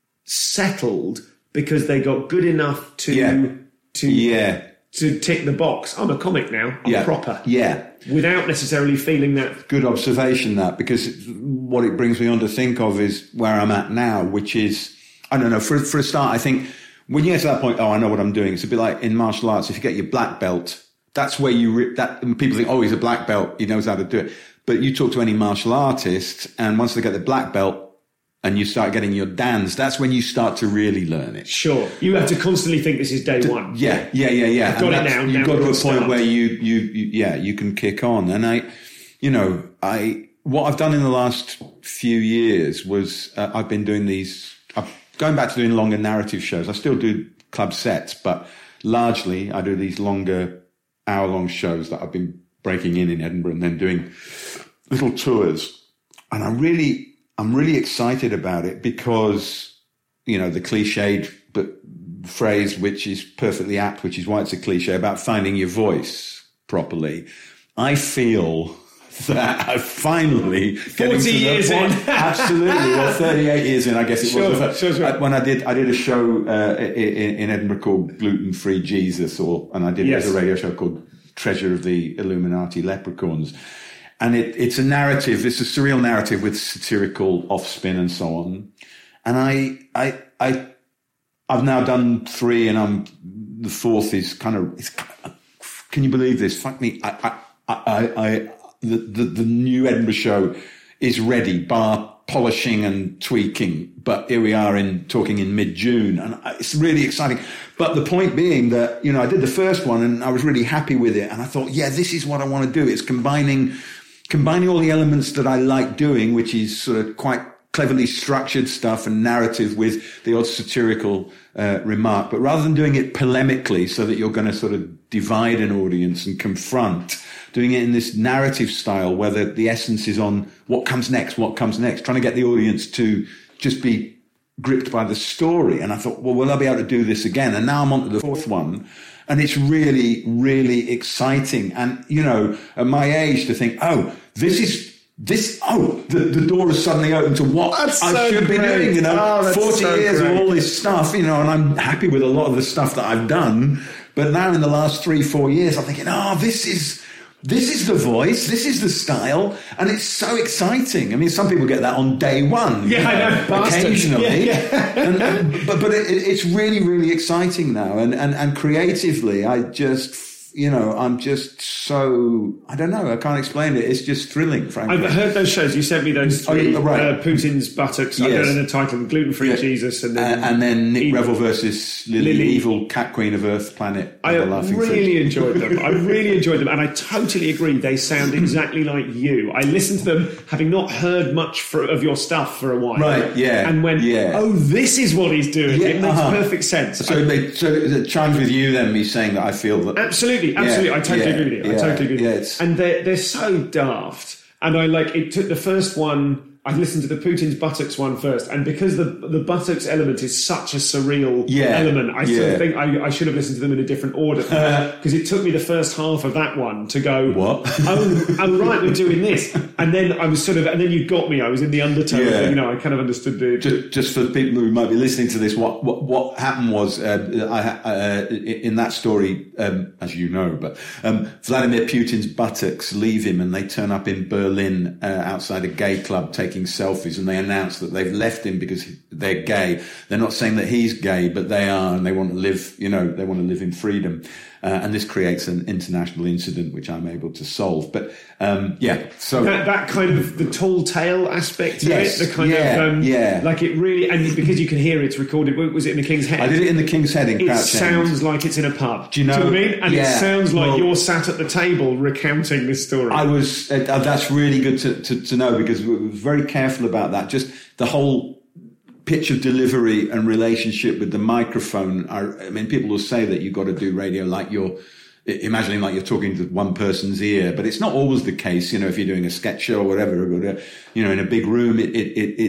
settled because they got good enough to Yeah. to Yeah. to tick the box. I'm a comic now. I'm Yeah. proper. Yeah. Without necessarily feeling that. Good observation, that, because what it brings me on to think of is where I'm at now, which is, I don't know, for, for a start, I think when you get to that point, oh, I know what I'm doing. It's a bit like in martial arts. If you get your black belt, that's where you, re- that and people think, oh, he's a black belt, he knows how to do it. But you talk to any martial artist, and once they get the black belt and you start getting your dans, that's when you start to really learn it. Sure. You have to constantly think this is day one. Yeah, yeah, yeah, yeah. I've got And it that's- now, You've now got we've to a got to point start. where you, you, you, yeah, you can kick on. And I, you know, I, what I've done in the last few years was uh, I've been doing these, I'm going back to doing longer narrative shows. I still do club sets, but largely I do these longer hour-long shows that I've been breaking in in Edinburgh and then doing little tours. And I really, I'm really excited about it because, you know, the cliched but phrase, which is perfectly apt, which is why it's a cliche, about finding your voice properly. I feel that I finally getting forty to the years point- in. Absolutely. Well, thirty-eight years in, I guess it Sure, was. sure, sure. I- When I did, I did a show uh, in, in Edinburgh called Gluten Free Jesus, or and I did Yes. it as a radio show called Treasure of the Illuminati Leprechauns. And it, it's a narrative, it's a surreal narrative with satirical offspin and so on. And I, I, I, I've now done three, and I'm the fourth is kind of. It's, can you believe this? Fuck me! I, I, I, I the, the the new Edinburgh show is ready, bar polishing and tweaking. But here we are in talking in mid June, and it's really exciting. But the point being that, you know, I did the first one and I was really happy with it, and I thought, yeah, this is what I want to do. It's combining. Combining all the elements that I like doing, which is sort of quite cleverly structured stuff and narrative, with the odd satirical uh, remark, but rather than doing it polemically so that you're going to sort of divide an audience and confront, doing it in this narrative style where the, the essence is on what comes next, what comes next, trying to get the audience to just be gripped by the story. And I thought, well, will I be able to do this again? And now I'm on to the fourth one. And it's really, really exciting. And, you know, at my age to think, oh, this is, this, oh, the, the door is suddenly open to what That's I so should be great. doing, you know, Oh, that's forty so years great. of all this stuff, you know, and I'm happy with a lot of the stuff that I've done. But now in the last three, four years, I'm thinking, oh, this is, this is the voice, this is the style, and it's so exciting. I mean, some people get that on day one. Yeah, you I know, bastards. occasionally. Yeah, yeah. and, and, but but it, it's really, really exciting now. And, and, and creatively, I just, you know, I'm just so, I don't know, I can't explain it. It's just thrilling, frankly. I've heard those shows. You sent me those Oh, three. yeah, right. uh, Putin's Buttocks. I Yes. don't know the title. Gluten Free Yeah. Jesus. And then, Uh, and then Nick Evil. Revel versus Lily, Lily. Evil Cat Queen of Earth Planet. I and the Laughing really Fruit. enjoyed them. I really enjoyed them, and I totally agree. They sound exactly like you. I listened to them, having not heard much for, of your stuff for a while. Right, yeah, and went, yeah. "Oh, this is what he's doing." Yeah, it makes uh-huh. perfect sense. So, they, so it chimes with you then, me saying that I feel that. Absolutely, absolutely. I totally yeah, agree with you. I yeah, totally agree with yeah, you. it's- And they're they're so daft. And I like it. Took the first one. I listened to the Putin's Buttocks one first, and because the the buttocks element is such a surreal Yeah, element, I sort yeah. of think I, I should have listened to them in a different order, because it took me the first half of that one to go, What? Oh, oh, right, we're doing this, and then I was sort of, and then you got me. I was in the undertone. Yeah. You know, I kind of understood the. Just, just for people who might be listening to this, what what, what happened was, uh, I, uh, in that story, um, as you know, but um, Vladimir Putin's buttocks leave him, and they turn up in Berlin uh, outside a gay club taking selfies, and they announce that they've left him because they're gay. They're not saying that he's gay, but they are, and they want to live, you know, they want to live in freedom. Uh, and this creates an international incident, which I'm able to solve. But um, yeah, so That, that kind of the tall tale aspect to Yes, it, the kind yeah, of um, yeah. like it really, and because you can hear it's recorded. Was it in the King's Head? I did it in the King's Head in It Crouch End. sounds like it's in a pub. Do you know- what I mean? And it yeah, sounds like well- you're sat at the table recounting this story. I was, uh, that's really good to, to, to know, because we were very careful about that. Just the whole pitch of delivery and relationship with the microphone. Are, I mean, people will say that you've got to do radio like you're imagining like you're talking to one person's ear, but it's not always the case. You know, if you're doing a sketch show or whatever, or, you know, in a big room, it, it, it, it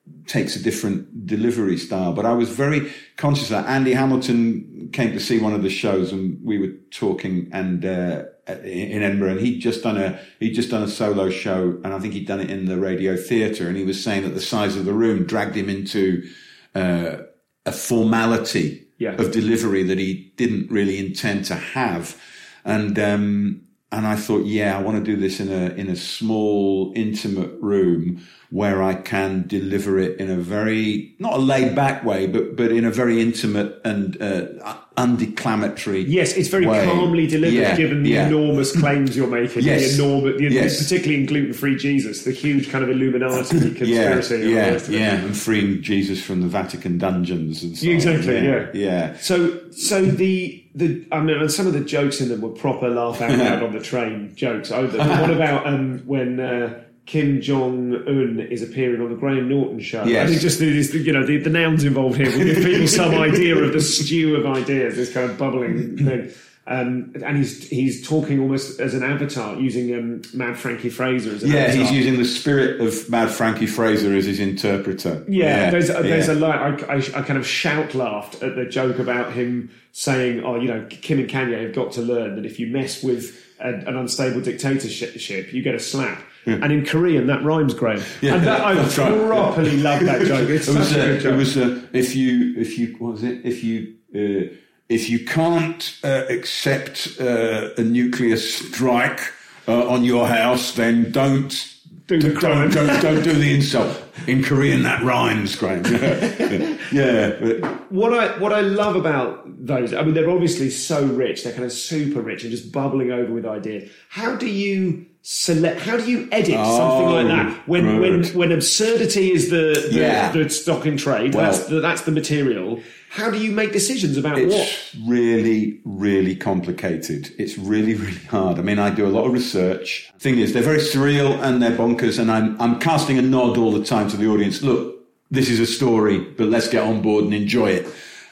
takes a different delivery style. But I was very conscious of that. Andy Hamilton came to see one of the shows, and we were talking and uh, in Edinburgh, and he'd just done a he'd just done a solo show, and I think he'd done it in the Radio Theatre, and he was saying that the size of the room dragged him into uh, a formality yeah. of delivery that he didn't really intend to have, and um, and I thought, yeah, I want to do this in a in a small, intimate room where I can deliver it in a very, not a laid back way, but, but in a very intimate and uh, undeclamatory Yes, it's very way. calmly delivered, yeah, given the yeah. enormous claims you're making. Yes. The enormous, the, yes. particularly in gluten-free Jesus, the huge kind of Illuminati conspiracy. yeah, yeah, yeah, and freeing Jesus from the Vatican dungeons and so Exactly, on. yeah. yeah. yeah. So, so the, the, I mean, and some of the jokes in them were proper laugh out loud on the train jokes. Oh, the, the one about um, when... Uh, Kim Jong-un is appearing on the Graham Norton show. Yes. I think just this, you know, the, the nouns involved here will give people some idea of the stew of ideas, this kind of bubbling thing. Um, and he's he's talking almost as an avatar, using um, Mad Frankie Fraser as an yeah, avatar. he's using the spirit of Mad Frankie Fraser as his interpreter. Yeah, yeah there's a, there's yeah. a line. I, I, I kind of shout laughed at the joke about him saying, "Oh, you know, Kim and Kanye have got to learn that if you mess with a, an unstable dictatorship, you get a slap." Yeah. And in Korean, that rhymes, Graham. Yeah, and that, I properly yeah. love that joke. It's it such was, a uh, good joke. It was uh, if you if you what was it if you uh, if you can't uh, accept uh, a nuclear strike uh, on your house, then don't do the crime. Don't, don't, don't do the insult. In Korean, that rhymes, Graham. yeah. yeah but. What I what I love about those, I mean, they're obviously so rich. They're kind of super rich and just bubbling over with ideas. How do you select? How do you edit oh, something like that when good. when when absurdity is the the, yeah. the stock in trade? Well, that's the, that's the material. How do you make decisions about it's what? It's really, really complicated. It's really, really hard. I mean, I do a lot of research. Thing is, they're very surreal and they're bonkers, and I'm I'm casting a nod all the time to the audience. Look, this is a story, but let's get on board and enjoy it.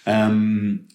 Um,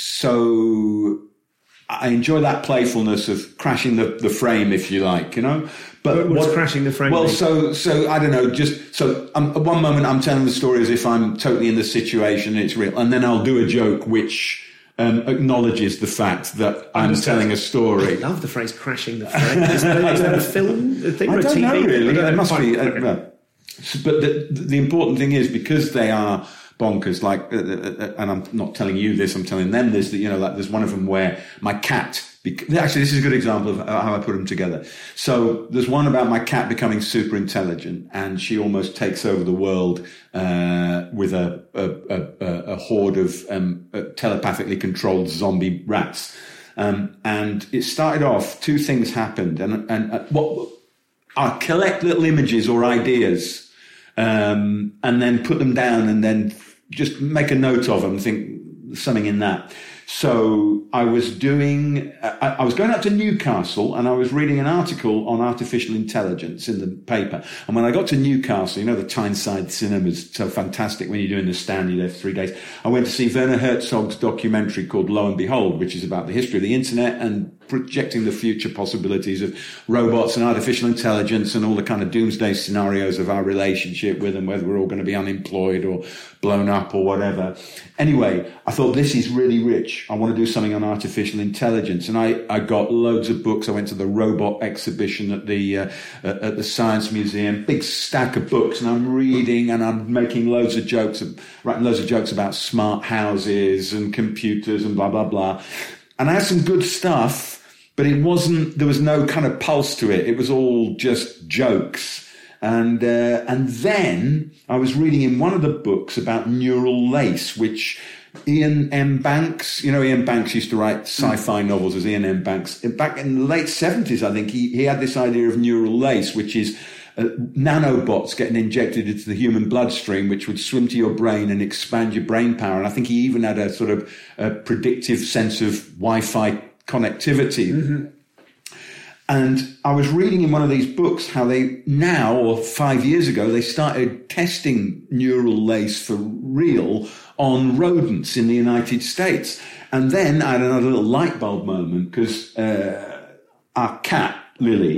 so I enjoy that playfulness of crashing the, the frame, if you like, you know. But what's what, crashing the frame? Well, mean? so so I don't know. Just so um, at one moment I'm telling the story as if I'm totally in the situation and it's real, and then I'll do a joke which um, acknowledges the fact that I'm Understand. telling a story. I love the phrase "crashing the frame." Is that, is that a film? A thing I or a don't T V? know really. There must Fine. be. Uh, Okay. no. But the, the important thing is, because they are bonkers, like, uh, uh, and I'm not telling you this, I'm telling them this, that, you know, like there's one of them where my cat, bec- actually this is a good example of how I put them together. So there's one about my cat becoming super intelligent, and she almost takes over the world uh, with a, a, a, a horde of um, uh, telepathically controlled zombie rats. Um, and it started off, two things happened, and, and uh, what I collect little images or ideas, Um, and then put them down and then just make a note of them, think something in that. So I was doing, I, I was going up to Newcastle and I was reading an article on artificial intelligence in the paper. And when I got to Newcastle, you know, the Tyneside cinema is so fantastic when you're doing the stand, you're there for three days. I went to see Werner Herzog's documentary called Lo and Behold, which is about the history of the internet and projecting the future possibilities of robots and artificial intelligence and all the kind of doomsday scenarios of our relationship with them, whether we're all going to be unemployed or blown up or whatever. Anyway, I thought, this is really rich. I want to do something on artificial intelligence. And I, I got loads of books. I went to the robot exhibition at the, uh, at the Science Museum, big stack of books, and I'm reading and I'm making loads of jokes, writing loads of jokes about smart houses and computers and blah, blah, blah. And I had some good stuff, but it wasn't, there was no kind of pulse to it. It was all just jokes. And uh, and then I was reading in one of the books about neural lace, which Ian M. Banks, you know, Ian Banks used to write sci-fi novels as Ian M. Banks. Back in the late seventies, I think, he, he had this idea of neural lace, which is uh, nanobots getting injected into the human bloodstream, which would swim to your brain and expand your brain power. And I think he even had a sort of a predictive sense of Wi-Fi connectivity. Mm-hmm. And I was reading in one of these books how they now, or five years ago, they started testing neural lace for real on rodents in the United States. And then I had another little light bulb moment, because uh, our cat, Lily,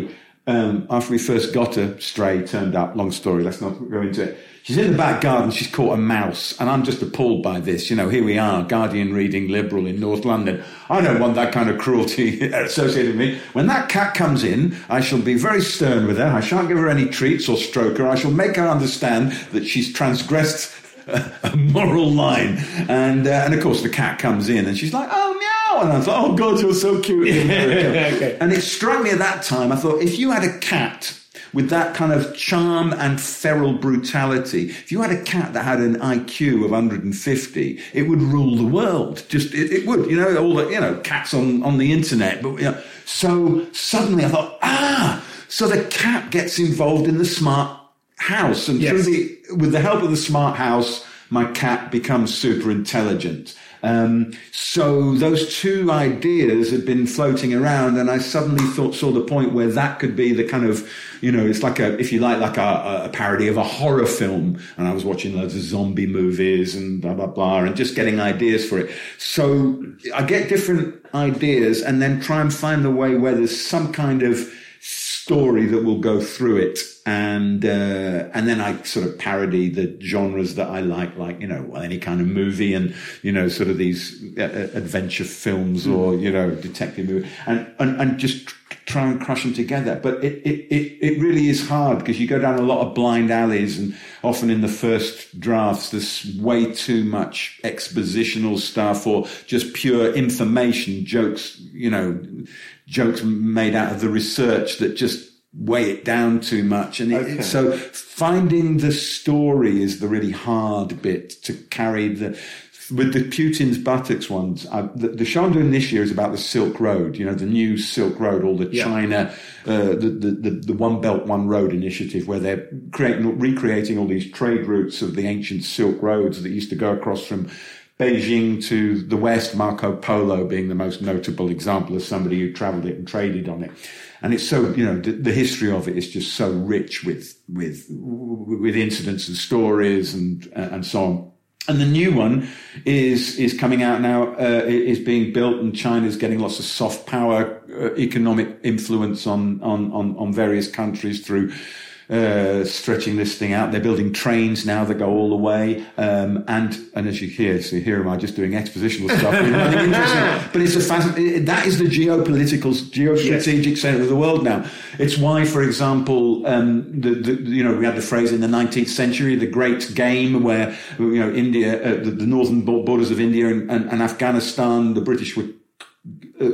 um, after we first got her, Stray turned up. Long story, let's not go into it. She's in the back garden, she's caught a mouse, and I'm just appalled by this. You know, here we are, Guardian reading Liberal in North London. I don't want that kind of cruelty associated with me. When that cat comes in, I shall be very stern with her. I shan't give her any treats or stroke her. I shall make her understand that she's transgressed a, a moral line. And, uh, and of course, the cat comes in, and she's like, oh, meow. And I thought, oh, God, you're so cute. Okay. And it struck me at that time, I thought, if you had a cat with that kind of charm and feral brutality, if you had a cat that had an I Q of one hundred fifty, it would rule the world. Just it, it would, you know, all the you know cats on on the internet. But you know, so suddenly I thought, ah, so the cat gets involved in the smart house, and yes. through the with the help of the smart house, my cat becomes super intelligent. Um, so those two ideas had been floating around, and I suddenly thought, saw the point where that could be the kind of, you know, it's like a, if you like, like a, a parody of a horror film. And I was watching loads of zombie movies and blah, blah, blah, and just getting ideas for it. So I get different ideas and then try and find the way where there's some kind of story that will go through it. And, uh, and then I sort of parody the genres that I like, like, you know, any kind of movie and, you know, sort of these uh, adventure films mm. or, you know, detective movie and, and, and just try and crush them together. But it, it, it, it really is hard because you go down a lot of blind alleys, and often in the first drafts, there's way too much expositional stuff or just pure information, jokes, you know, jokes made out of the research that just weigh it down too much. And it, okay. so finding the story is the really hard bit to carry. The with the Putin's buttocks ones, I, the, the show I'm doing this year is about the Silk Road, you know, the new Silk Road, all the yeah. China, uh, the, the, the, the One Belt, One Road initiative, where they're creating, recreating all these trade routes of the ancient Silk Roads that used to go across from Beijing to the West, Marco Polo being the most notable example of somebody who traveled it and traded on it. And it's so, you know, the, the history of it is just so rich with, with, with incidents and stories and, uh, and so on. And the new one is, is coming out now, uh, is being built, and China's getting lots of soft power, uh, economic influence on, on, on, on various countries through, uh, stretching this thing out. They're building trains now that go all the way. Um, and, and as you hear, so here am I just doing expositional stuff. Nothing interesting. But it's a fascinating, that is the geopolitical, geostrategic yes. center of the world now. It's why, for example, um, the, the, you know, we had the phrase in the nineteenth century, the Great Game, where, you know, India, uh, the, the northern borders of India and, and, and Afghanistan, the British were, uh,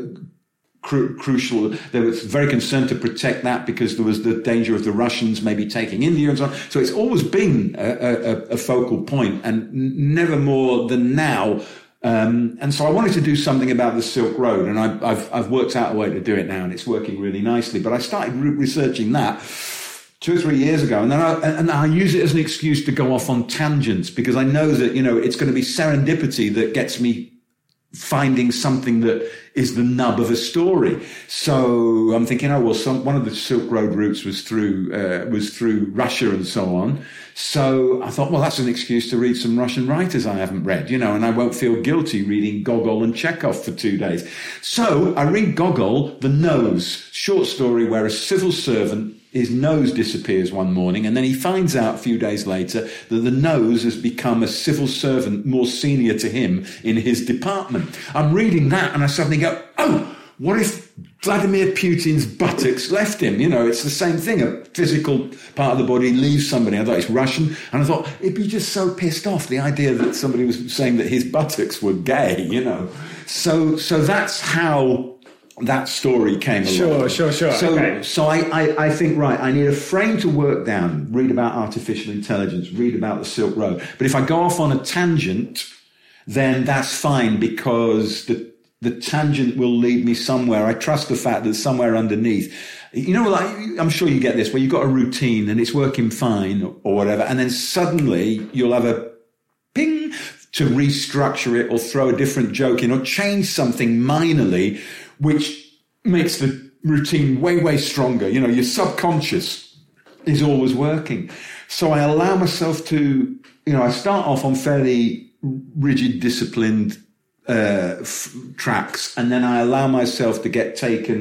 Cru- crucial. They were very concerned to protect that because there was the danger of the Russians maybe taking India and so on. So it's always been a, a, a focal point, and never more than now. Um, and so I wanted to do something about the Silk Road, and I, I've, I've worked out a way to do it now, and it's working really nicely. But I started re- researching that two or three years ago, and then I, and I use it as an excuse to go off on tangents, because I know that, you know, it's going to be serendipity that gets me finding something that is the nub of a story. So I'm thinking, oh, well, some, one of the Silk Road routes was through, uh, was through Russia and so on. So I thought, well, that's an excuse to read some Russian writers I haven't read, you know, and I won't feel guilty reading Gogol and Chekhov for two days. So I read Gogol, The Nose, short story where a civil servant, his nose disappears one morning, and then he finds out a few days later that the nose has become a civil servant more senior to him in his department. I'm reading that and I suddenly go, oh, what if Vladimir Putin's buttocks left him? You know, it's the same thing. A physical part of the body leaves somebody. I thought it's Russian. And I thought, it'd be just so pissed off, the idea that somebody was saying that his buttocks were gay, you know. So, so that's how that story came along. Sure, sure, sure. So, okay. so I, I, I think, right, I need a frame to work down, read about artificial intelligence, read about the Silk Road. But if I go off on a tangent, then that's fine, because the the tangent will lead me somewhere. I trust the fact that somewhere underneath, you know, like, I'm sure you get this, where you've got a routine and it's working fine or whatever, and then suddenly you'll have a ping to restructure it or throw a different joke in or change something minorly, which makes the routine way, way stronger. You know, your subconscious is always working. So I allow myself to, you know, I start off on fairly rigid, disciplined uh, f- tracks, and then I allow myself to get taken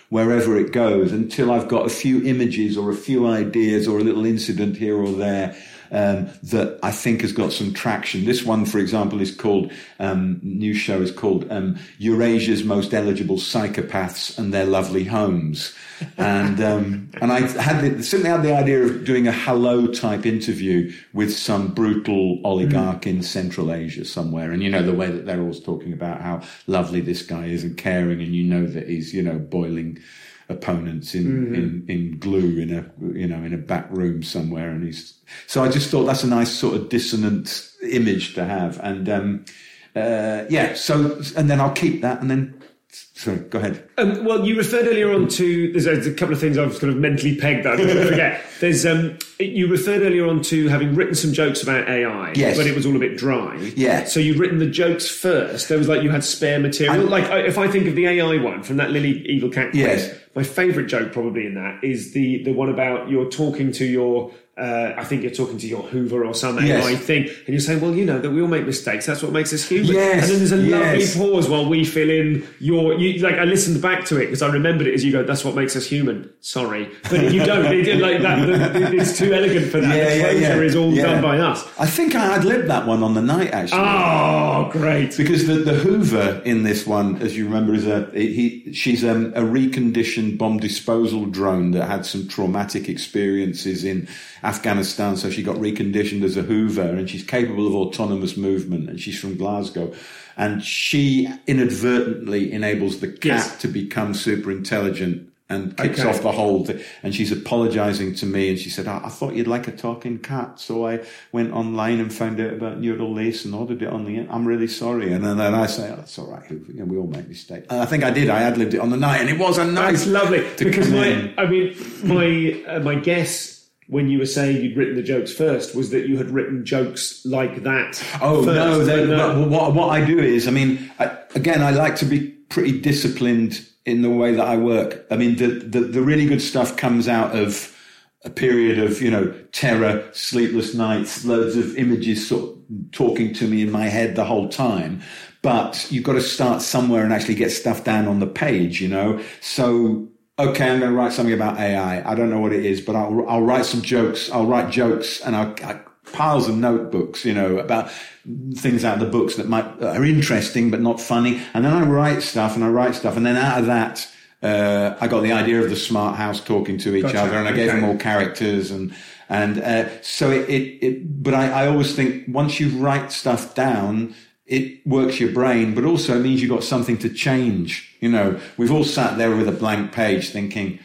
wherever it goes until I've got a few images or a few ideas or a little incident here or there um, that I think has got some traction. This one, for example, is called, um, new show is called um, Eurasia's Most Eligible Psychopaths and Their Lovely Homes. And um, and I had the, simply had the idea of doing a hello type interview with some brutal oligarch mm. in Central Asia somewhere. And you know, the way that they're always talking about how lovely this guy is and caring, and you know that he's, you know, boiling opponents in, mm-hmm. in, in glue in a, you know, in a back room somewhere. And he's, so I just thought that's a nice sort of dissonant image to have. And, um, uh, yeah, so, and then I'll keep that and then, sorry, go ahead. Um, well, you referred earlier on to, there's a, there's a couple of things I've kind of mentally pegged that I'm going to forget. There's, um, you referred earlier on to having written some jokes about A I, yes. but it was all a bit dry. Yeah. So you'd written the jokes first. There was like you had spare material. I'm, like if I think of the A I one from that Lily Evil Cat quiz, yes. my favourite joke probably in that is the, the one about you're talking to your... Uh, I think you're talking to your Hoover or some yes. A I thing, and you're saying, well, you know, that we all make mistakes. That's what makes us human. Yes. And then there's a yes. lovely pause while we fill in your... You, like, I listened back to it because I remembered it as you go, that's what makes us human. Sorry. But you don't. It, it, like that, the, it's too elegant for that. Yeah, the closure yeah, yeah. is all yeah. done by us. I think I ad-libbed that one on the night, actually. Oh, great. Because the, the Hoover in this one, as you remember, is a... He, she's um, a reconditioned bomb disposal drone that had some traumatic experiences in Afghanistan, so she got reconditioned as a Hoover, and she's capable of autonomous movement, and she's from Glasgow, and she inadvertently enables the cat yes. to become super intelligent and kicks okay. off the whole thing. And she's apologizing to me, and she said, oh, I thought you'd like a talking cat, so I went online and found out about neural lace and ordered it on the internet. I'm really sorry. And then, then I say, oh, that's all right, Hoover. You know, we all make mistakes. And I think I did. I ad-libbed it on the night, and it was a nice... That's lovely. Because my, in. I mean, my uh, my guess... when you were saying you'd written the jokes first, was that you had written jokes like that. Oh, first, no. They, no. What, what I do is, I mean, I, again, I like to be pretty disciplined in the way that I work. I mean, the, the, the really good stuff comes out of a period of, you know, terror, sleepless nights, loads of images sort of talking to me in my head the whole time. But you've got to start somewhere and actually get stuff down on the page, you know. So... okay, I'm going to write something about A I. I don't know what it is, but I'll, I'll write some jokes. I'll write jokes and I'll, I'll piles of notebooks, you know, about things out of the books that might are interesting but not funny. And then I write stuff and I write stuff. And then out of that, uh, I got the idea of the smart house talking to each gotcha. other, and I gave okay. them all characters. And, and, uh, so it, it, it but I, I always think once you write stuff down, it works your brain, but also it means you've got something to change. You know, we've all sat there with a blank page thinking,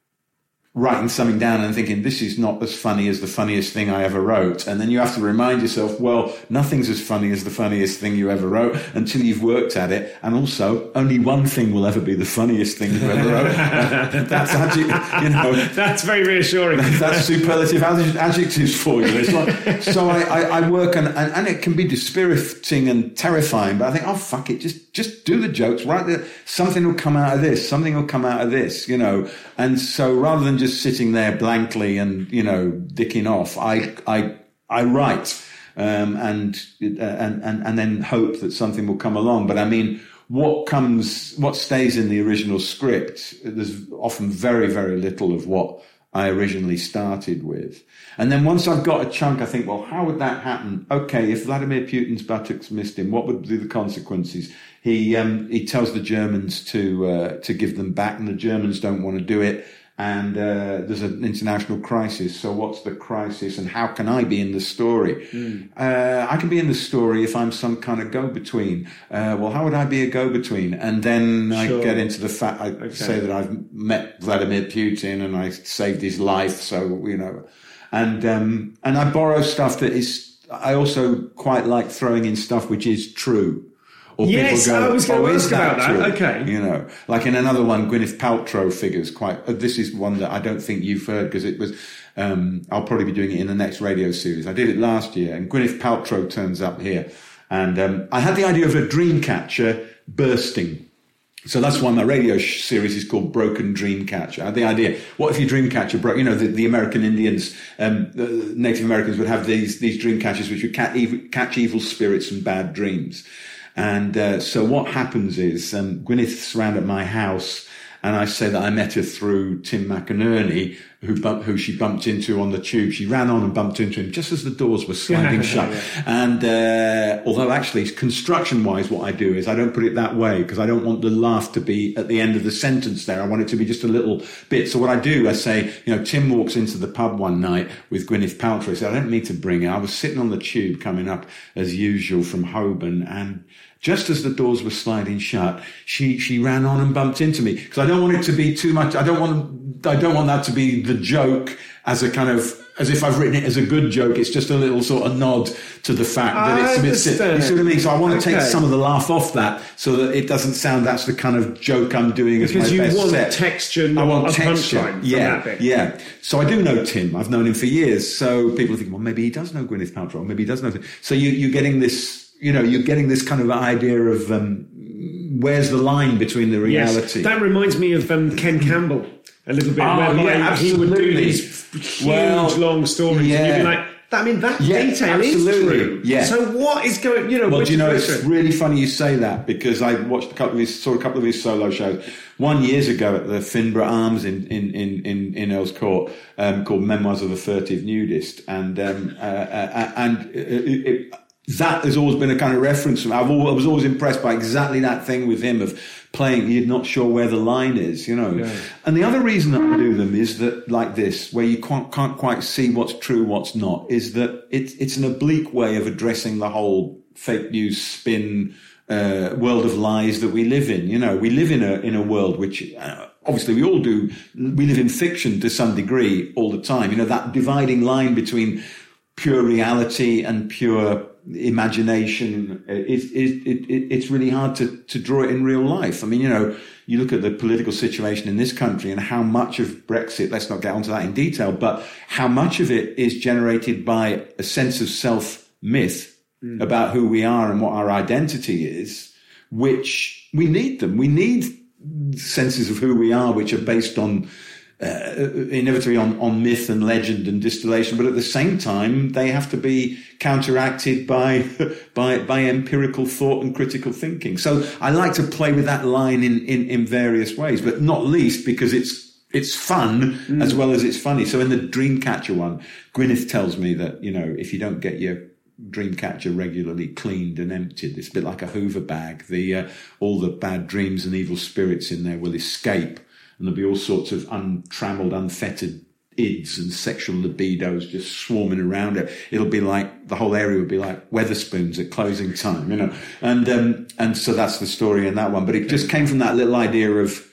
writing something down and thinking, this is not as funny as the funniest thing I ever wrote. And then you have to remind yourself, well, nothing's as funny as the funniest thing you ever wrote until you've worked at it. And also, only one thing will ever be the funniest thing you ever wrote. That's adjective, you know. That's very reassuring. That's superlative adjectives for you. It's like, so I, I, I work and, and, and it can be dispiriting and terrifying, but I think, oh, fuck it, just, just do the jokes, right? There, something will come out of this, something will come out of this, you know. And so rather than just sitting there blankly and, you know, dicking off, I, I, I write, um, and, and, and, and then hope that something will come along. But I mean, what comes, what stays in the original script, there's often very, very little of what I originally started with. And then once I've got a chunk, I think, well, how would that happen? Okay, if Vladimir Putin's buttocks missed him, what would be the consequences? He, um, he tells the Germans to, uh, to give them back, and the Germans don't want to do it. And uh, there's an international crisis. So what's the crisis, and how can I be in the story? Mm. Uh, I can be in the story if I'm some kind of go-between. Uh, well, how would I be a go-between? And then sure. I get into the fact, I okay. say that I've met Vladimir Putin and I saved his life. So, you know, and um, and I borrow stuff that is, I also quite like throwing in stuff which is true. Or yes, people go, I was going oh, to ask that about that. true? Okay. You know, like in another one, Gwyneth Paltrow figures quite, uh, this is one that I don't think you've heard because it was, um, I'll probably be doing it in the next radio series. I did it last year, and Gwyneth Paltrow turns up here. And um, I had the idea of a dream catcher bursting. So that's why my radio sh- series is called Broken Dreamcatcher. I had the idea, what if your dreamcatcher broke? You know, the, the American Indians, um, the Native Americans would have these, these dream catchers which would catch evil, catch evil spirits and bad dreams. And uh, so what happens is um, Gwyneth's around at my house, and I say that I met her through Tim McInerney, who bumped, who she bumped into on the tube. She ran on and bumped into him just as the doors were sliding shut. Yeah. And uh, although actually, construction-wise, what I do is I don't put it that way because I don't want the laugh to be at the end of the sentence there. I want it to be just a little bit. So what I do, I say, you know, Tim walks into the pub one night with Gwyneth Paltrow. He said, I don't need to bring her. I was sitting on the tube coming up as usual from Holborn, and just as the doors were sliding shut, she she ran on and bumped into me because I don't want it to be too much. I don't want I don't want that to be the joke as a kind of as if I've written it as a good joke. It's just a little sort of nod to the fact that I it's a bit. understand. You see what I mean? So I want to Okay. take some of the laugh off that so that it doesn't sound that's the kind of joke I'm doing as Because my you best want set. texture, I not want a texture. punchline from Yeah, that bit. yeah. So I do know Tim. I've known him for years. So people think, well, maybe he does know Gwyneth Paltrow. Or maybe he does know. So you, you're getting this. You know, you're getting this kind of idea of um, where's the line between the reality. Yes. That reminds me of um, Ken Campbell a little bit, Oh, whereby yeah, he would do absolutely. these huge, Well, long stories. yeah. And you'd be like, I mean, that Yeah, detail absolutely. is true. Yeah. So what is going, you know, Well, which do you know, is it's true? really funny you say that because I watched a couple of his, saw a couple of his solo shows. One years ago at the Finborough Arms in, in, in, in, in Earls Court, um, called Memoirs of a Furtive Nudist. And, um, uh, uh, and it, it, that has always been a kind of reference for me. I've always, I was always impressed by exactly that thing with him of playing, you're not sure where the line is, you know. Yeah. And the other reason that I do them is that, like this, where you can't, can't quite see what's true, what's not, is that it's, it's an oblique way of addressing the whole fake news spin, uh, world of lies that we live in. You know, we live in a, in a world which, uh, obviously we all do, we live in fiction to some degree all the time. You know, that dividing line between pure reality and pure imagination is, is it, it, it's really hard to, to draw it in real life. I mean, you know, you look at the political situation in this country and how much of Brexit, let's not get onto that in detail, but how much of it is generated by a sense of self-myth mm. about who we are and what our identity is, which we need them. We need senses of who we are, which are based on Uh, inevitably on, on myth and legend and distillation, but at the same time, they have to be counteracted by, by, by empirical thought and critical thinking. So I like to play with that line in, in, in various ways, but not least because it's, it's fun mm. as well as it's funny. So in the Dreamcatcher one, Gwyneth tells me that, you know, if you don't get your Dreamcatcher regularly cleaned and emptied, it's a bit like a Hoover bag. The, uh, all the bad dreams and evil spirits in there will escape. And there'll be all sorts of untrammeled, unfettered ids and sexual libidos just swarming around it. It'll be like, the whole area would be like Weatherspoons at closing time, you know. And, um, and so that's the story in that one. But it just came from that little idea of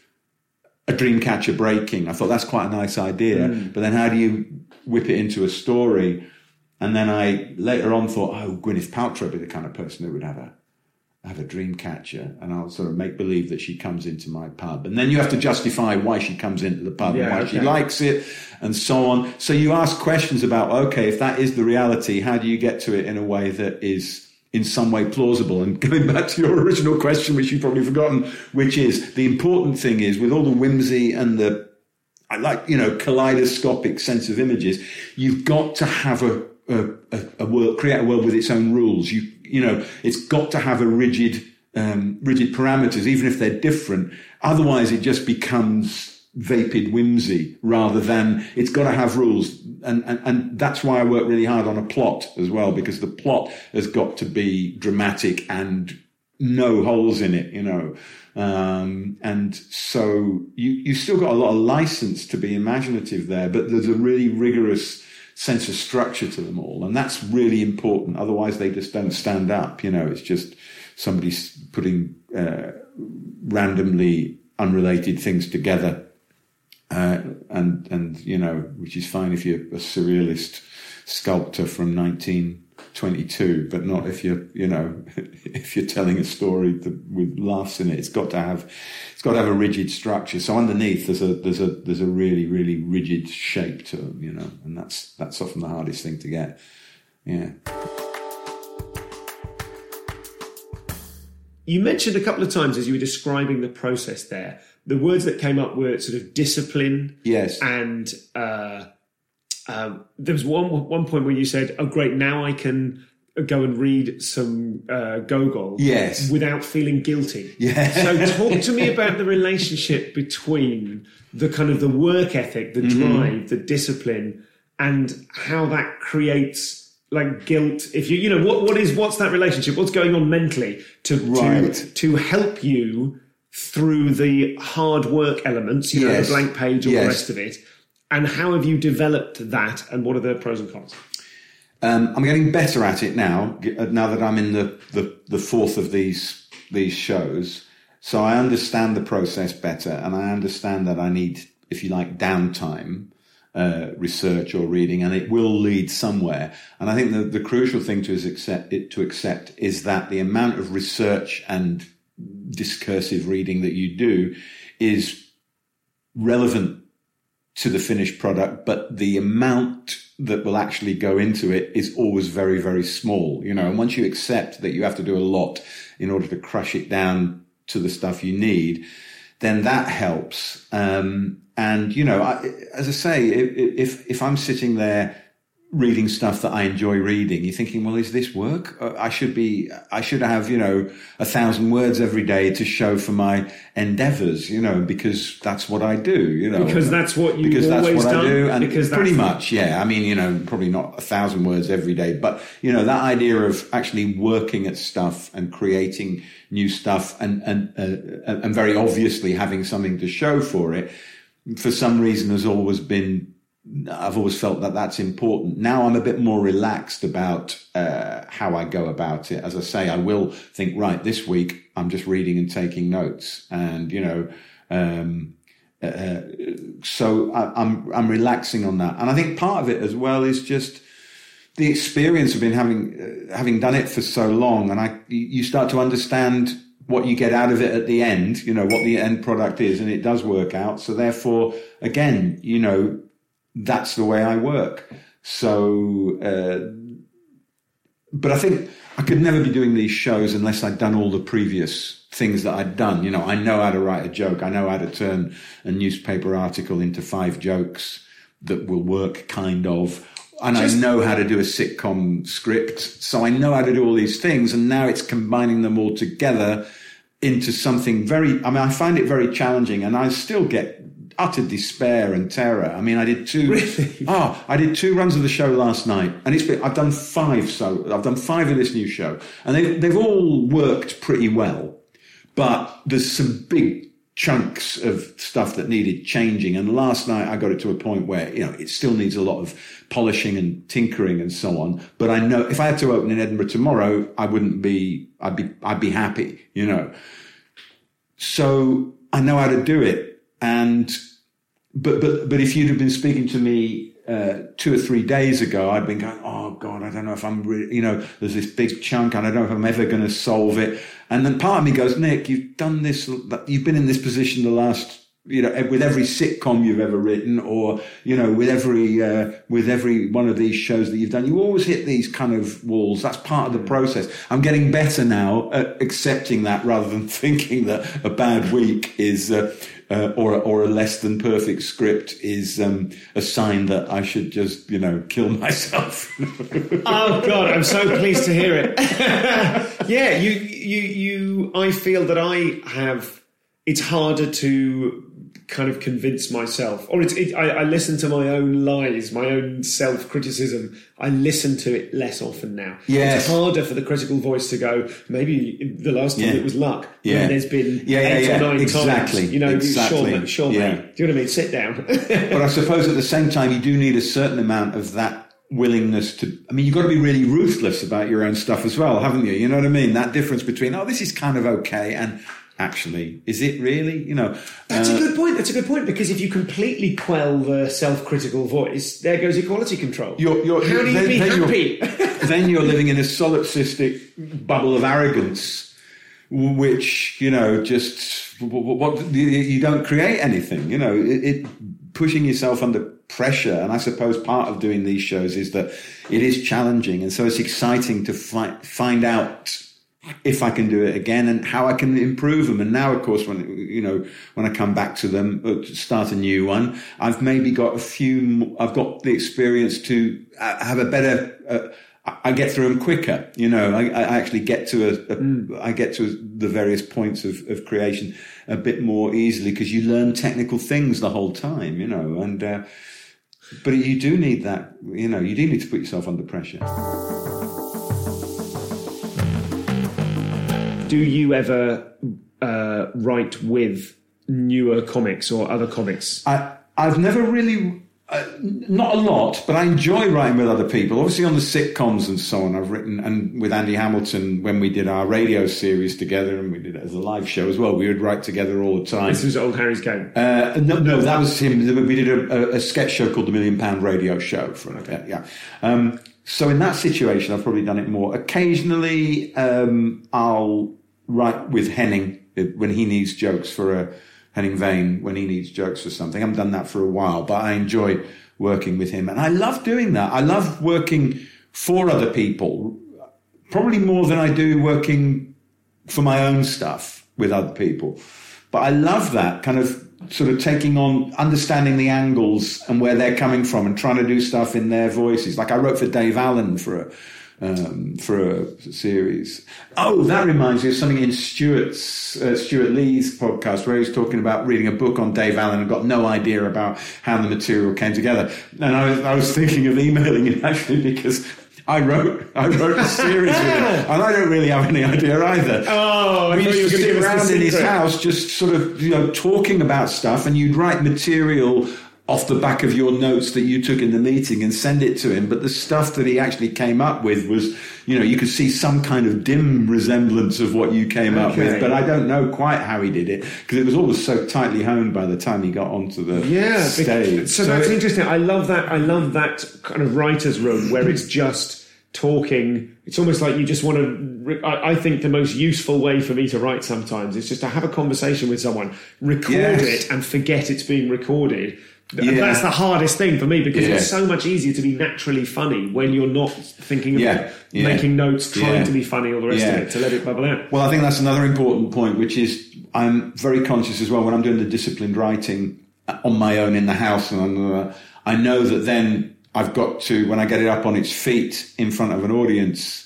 a Dreamcatcher breaking. I thought that's quite a nice idea. Mm. But then how do you whip it into a story? And then I later on thought, oh, Gwyneth Paltrow would be the kind of person who would have a, have a dream catcher, and I'll sort of make believe that she comes into my pub. And then you have to justify why she comes into the pub yeah, and why okay. she likes it and so on. So you ask questions about, okay, if that is the reality, how do you get to it in a way that is in some way plausible? And going back to your original question, which you've probably forgotten, which is the important thing is with all the whimsy and the, I like, you know, kaleidoscopic sense of images, you've got to have a, a, a, a world, create a world with its own rules. You, you know, it's got to have a rigid, um, rigid parameters, even if they're different. Otherwise, it just becomes vapid whimsy rather than it's got to have rules. And, and, and that's why I work really hard on a plot as well, because the plot has got to be dramatic and no holes in it, you know. Um, and so you, you still got a lot of license to be imaginative there, but there's a really rigorous sense of structure to them all. And that's really important. Otherwise, they just don't stand up. You know, it's just somebody putting uh, randomly unrelated things together. Uh, and, and, you know, which is fine if you're a surrealist sculptor from nineteen twenty-two, but not if you're, you know, if you're telling a story that, with laughs in it. It's got to have, it's got to have a rigid structure. So underneath, there's a, there's a, there's a really, really rigid shape to them, you know, and that's, that's often the hardest thing to get. Yeah. You mentioned a couple of times as you were describing the process there, the words that came up were sort of discipline. Yes. And, uh, Um, there was one one point where you said, "Oh, great! Now I can go and read some uh, Gogol yes. without feeling guilty. Yeah. So talk to me about the relationship between the kind of the work ethic, the drive, mm-hmm. the discipline, and how that creates like guilt. If you, you know, what, what is, what's that relationship? What's going on mentally to, right. to, to help you through the hard work elements, you know, yes. the blank page, all yes. the rest of it. And how have you developed that? And what are the pros and cons? Um, I'm getting better at it now, now that I'm in the, the, the fourth of these these shows. So I understand the process better, and I understand that I need, if you like, downtime, uh, research or reading, and it will lead somewhere. And I think the, the crucial thing to is accept it to accept is that the amount of research and discursive reading that you do is relevant to the finished product, but the amount that will actually go into it is always very, very small, you know, and once you accept that you have to do a lot in order to crush it down to the stuff you need, then that helps. Um, and, you know, I, as I say, if, if I'm sitting there reading stuff that I enjoy reading, you're thinking, well, is this work? I should be, I should have, you know, a thousand words every day to show for my endeavors, you know, because that's what I do, you know. Because that's what you've because that's always what done? I do. And because pretty that's much, yeah. I mean, you know, probably not a thousand words every day, but, you know, that idea of actually working at stuff and creating new stuff and, and, uh, and very obviously having something to show for it, for some reason has always been, I've always felt that that's important. Now I'm a bit more relaxed about uh, how I go about it. As I say, I will think, right, this week I'm just reading and taking notes, and you know, um, uh, so I, I'm I'm relaxing on that. And I think part of it as well is just the experience of been having uh, having done it for so long, and I you start to understand what you get out of it at the end. You know what the end product is, and it does work out. So therefore, again, you know. That's the way I work. So, uh, but I think I could never be doing these shows unless I'd done all the previous things that I'd done. You know, I know how to write a joke. I know how to turn a newspaper article into five jokes that will work, kind of. And Just, I know how to do a sitcom script. So I know how to do all these things. And now it's combining them all together into something very, I mean, I find it very challenging, and I still get utter despair and terror. I mean, I did two. Really? Oh, I did two runs of the show last night, and it's been. I've done five. So I've done five of this new show, and they they've all worked pretty well. But there's some big chunks of stuff that needed changing. And last night I got it to a point where you know it still needs a lot of polishing and tinkering and so on. But I know if I had to open in Edinburgh tomorrow, I wouldn't be. I'd be. I'd be happy. You know. So I know how to do it. And, but, but, but if you'd have been speaking to me, uh, two or three days ago, I'd been going, oh God, I don't know if I'm really, you know, there's this big chunk and I don't know if I'm ever going to solve it. And then part of me goes, Nick, you've done this, you've been in this position the last, you know, with every sitcom you've ever written, or, you know, with every, uh, with every one of these shows that you've done, you always hit these kind of walls. That's part of the process. I'm getting better now at accepting that rather than thinking that a bad week is, uh, Uh, or, or a less than perfect script is um, a sign that I should just, you know, kill myself. Oh God, I'm so pleased to hear it. Yeah, you, you, you. I feel that I have. It's harder to kind of convince myself, or it's. It, I, I listen to my own lies, my own self-criticism. I listen to it less often now. Yes. It's harder for the critical voice to go, maybe the last time yeah. it was luck. Yeah. And there's been yeah, eight yeah, yeah. or nine exactly. times. You know, exactly. sure, mate, sure, yeah. mate. Do you know what I mean? Sit down. But I suppose at the same time, you do need a certain amount of that willingness to, I mean, you've got to be really ruthless about your own stuff as well, haven't you? You know what I mean? That difference between, oh, this is kind of okay, and actually, is it really? You know, that's uh, a good point. That's a good point, because if you completely quell the self-critical voice, there goes your quality control. You're, you're, How do you then, be then happy? You're, then you're living in a solipsistic bubble of arrogance, which, you know, just what, what you don't create anything. You know, it, it pushing yourself under pressure. And I suppose part of doing these shows is that it is challenging, and so it's exciting to fi- find out if I can do it again and how I can improve them. And now, of course, when, you know, when I come back to them, uh, to start a new one, I've maybe got a few, I've got the experience to uh, have a better, uh, I, I get through them quicker. You know, I, I actually get to a, a mm. I get to the various points of, of creation a bit more easily because you learn technical things the whole time. You know, and uh, but you do need that. You know, you do need to put yourself under pressure. Do you ever uh, write with newer comics or other comics? I, I've never really, uh, not a lot, but I enjoy writing with other people. Obviously on the sitcoms and so on, I've written, and with Andy Hamilton, when we did our radio series together, and we did it as a live show as well, we would write together all the time. This was Old Harry's Game? Uh, no, no, that was him. We did a, a sketch show called The Million Pound Radio Show. For okay. Yeah. Um, so in that situation, I've probably done it more. Occasionally, um, I'll write with Henning when he needs jokes for a Henning Vane when he needs jokes for something. I haven't done that for a while, but I enjoy working with him, and I love doing that. I love working for other people, probably more than I do working for my own stuff with other people. But I love that kind of sort of taking on, understanding the angles and where they're coming from, and trying to do stuff in their voices. Like I wrote for Dave Allen for a Um, for a series. Oh, that reminds me of something in Stuart's, uh, Stuart Lee's podcast where he was talking about reading a book on Dave Allen and got no idea about how the material came together. And I was, I was thinking of emailing him actually because I wrote I wrote a series with him, and I don't really have any idea either. Oh, I we thought you were used to going to sit give us around the in his secret. house, just sort of you know talking about stuff, and you'd write material off the back of your notes that you took in the meeting and send it to him. But the stuff that he actually came up with was, you know, you could see some kind of dim resemblance of what you came okay. up with. But I don't know quite how he did it because it was always so tightly honed by the time he got onto the yeah, stage. So, so that's it, interesting. I love that. I love that kind of writer's room where it's just talking. It's almost like you just want to, I, I think the most useful way for me to write sometimes is just to have a conversation with someone, record yes. it and forget it's being recorded. And yeah. that's the hardest thing for me because yeah. it's so much easier to be naturally funny when you're not thinking yeah. about yeah. making notes, trying yeah. to be funny, all the rest yeah. of it, to let it bubble out. Well, I think that's another important point, which is I'm very conscious as well when I'm doing the disciplined writing on my own in the house. And uh, I know that then I've got to, when I get it up on its feet in front of an audience,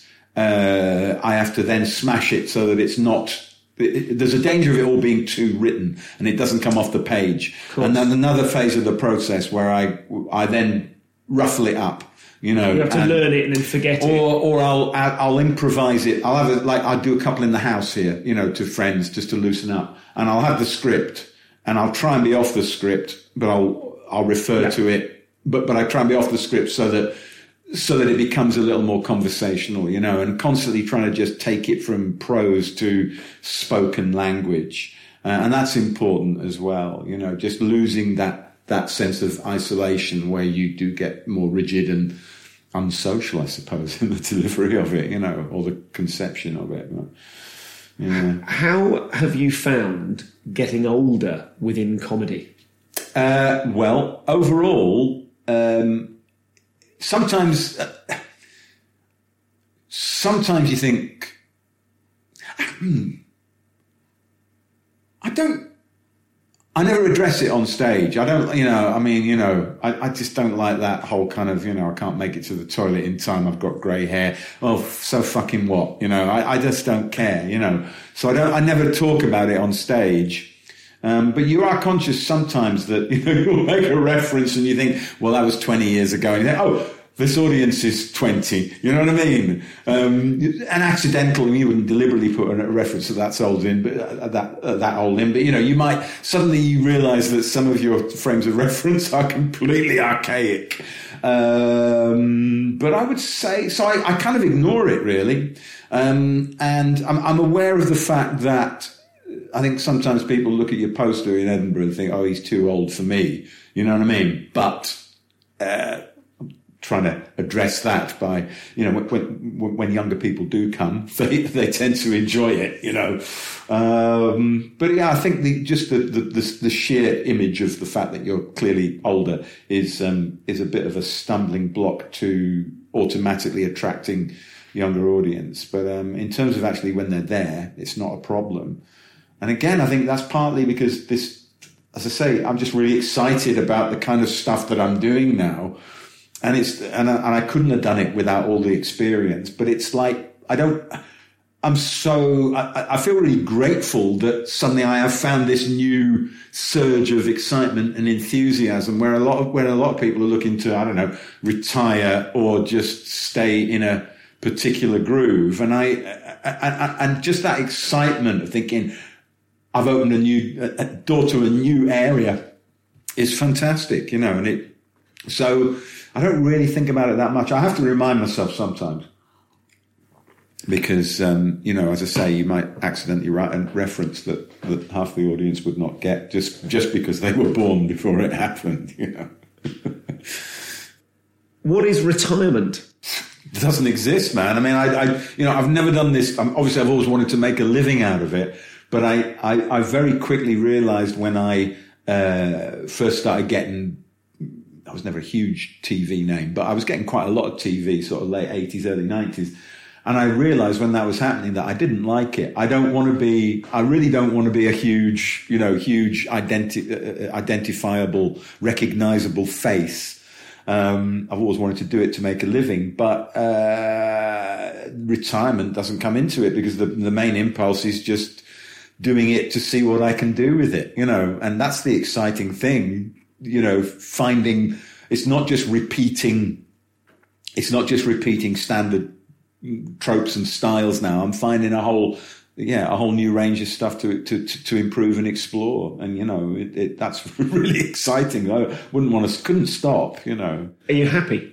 uh, I have to then smash it so that it's not... It, there's a danger of it all being too written and it doesn't come off the page. And then another phase of the process where I I then ruffle it up, you know. You have to and, learn it and then forget or, it. Or I'll I'll improvise it. I'll have a, like I'll do a couple in the house here, you know, to friends just to loosen up. And I'll have the script and I'll try and be off the script, but I'll I'll refer yeah. to it. But but I try and be off the script so that. So that it becomes a little more conversational, you know, and constantly trying to just take it from prose to spoken language. Uh, and that's important as well, you know, just losing that, that sense of isolation where you do get more rigid and unsocial, I suppose, in the delivery of it, you know, or the conception of it. Yeah. How have you found getting older within comedy? Uh, well, overall, um, Sometimes, uh, sometimes you think, hmm, I don't, I never address it on stage. I don't, you know, I mean, you know, I, I just don't like that whole kind of, you know, I can't make it to the toilet in time. I've got grey hair. Oh, so fucking what? You know, I, I just don't care, you know. So I don't, I never talk about it on stage. Um, but you are conscious sometimes that, you know, you'll make a reference and you think, well, that was twenty years ago. And you think, oh, this audience is twenty. You know what I mean? Um, and accidental, you wouldn't deliberately put a reference to that's old in, but uh, that, uh, that old in. But, you know, you might suddenly you realize that some of your frames of reference are completely archaic. Um, but I would say, so I, I kind of ignore it really. Um, and I'm, I'm aware of the fact that I think sometimes people look at your poster in Edinburgh and think, oh, he's too old for me. You know what I mean? But uh, I'm trying to address that by, you know, when, when younger people do come, they, they tend to enjoy it, you know. Um, but yeah, I think the, just the, the, the, the sheer image of the fact that you're clearly older is, um, is a bit of a stumbling block to automatically attracting younger audience. But um, in terms of actually when they're there, it's not a problem. And again, I think that's partly because this, as I say, I'm just really excited about the kind of stuff that I'm doing now. and it's and I, and I couldn't have done it without all the experience. But it's like I don't. I'm so I, I feel really grateful that suddenly I have found this new surge of excitement and enthusiasm, where a lot of where a lot of people are looking to, I don't know, retire or just stay in a particular groove. And I, I, I and just that excitement of thinking I've opened a new a door to a new area is fantastic, you know. And it so I don't really think about it that much. I have to remind myself sometimes. Because, um, you know, as I say, you might accidentally write a reference that, that half the audience would not get just, just because they were born before it happened, you know. What is retirement? It doesn't exist, man. I mean, I, I you know, I've never done this. Um, obviously, I've always wanted to make a living out of it. But I, I, I very quickly realized when I uh, first started getting, I was never a huge T V name, but I was getting quite a lot of T V, sort of late eighties, early nineties. And I realized when that was happening that I didn't like it. I don't want to be, I really don't want to be a huge, you know, huge identi- uh, identifiable, recognizable face. Um, I've always wanted to do it to make a living, but uh, retirement doesn't come into it because the, the main impulse is just doing it to see what I can do with it, you know, and that's the exciting thing, you know, finding, it's not just repeating, it's not just repeating standard tropes and styles now. I'm finding a whole, yeah, a whole new range of stuff to to to, to improve and explore, and you know, it, it, that's really exciting. I wouldn't want to, couldn't stop. You know, are you happy?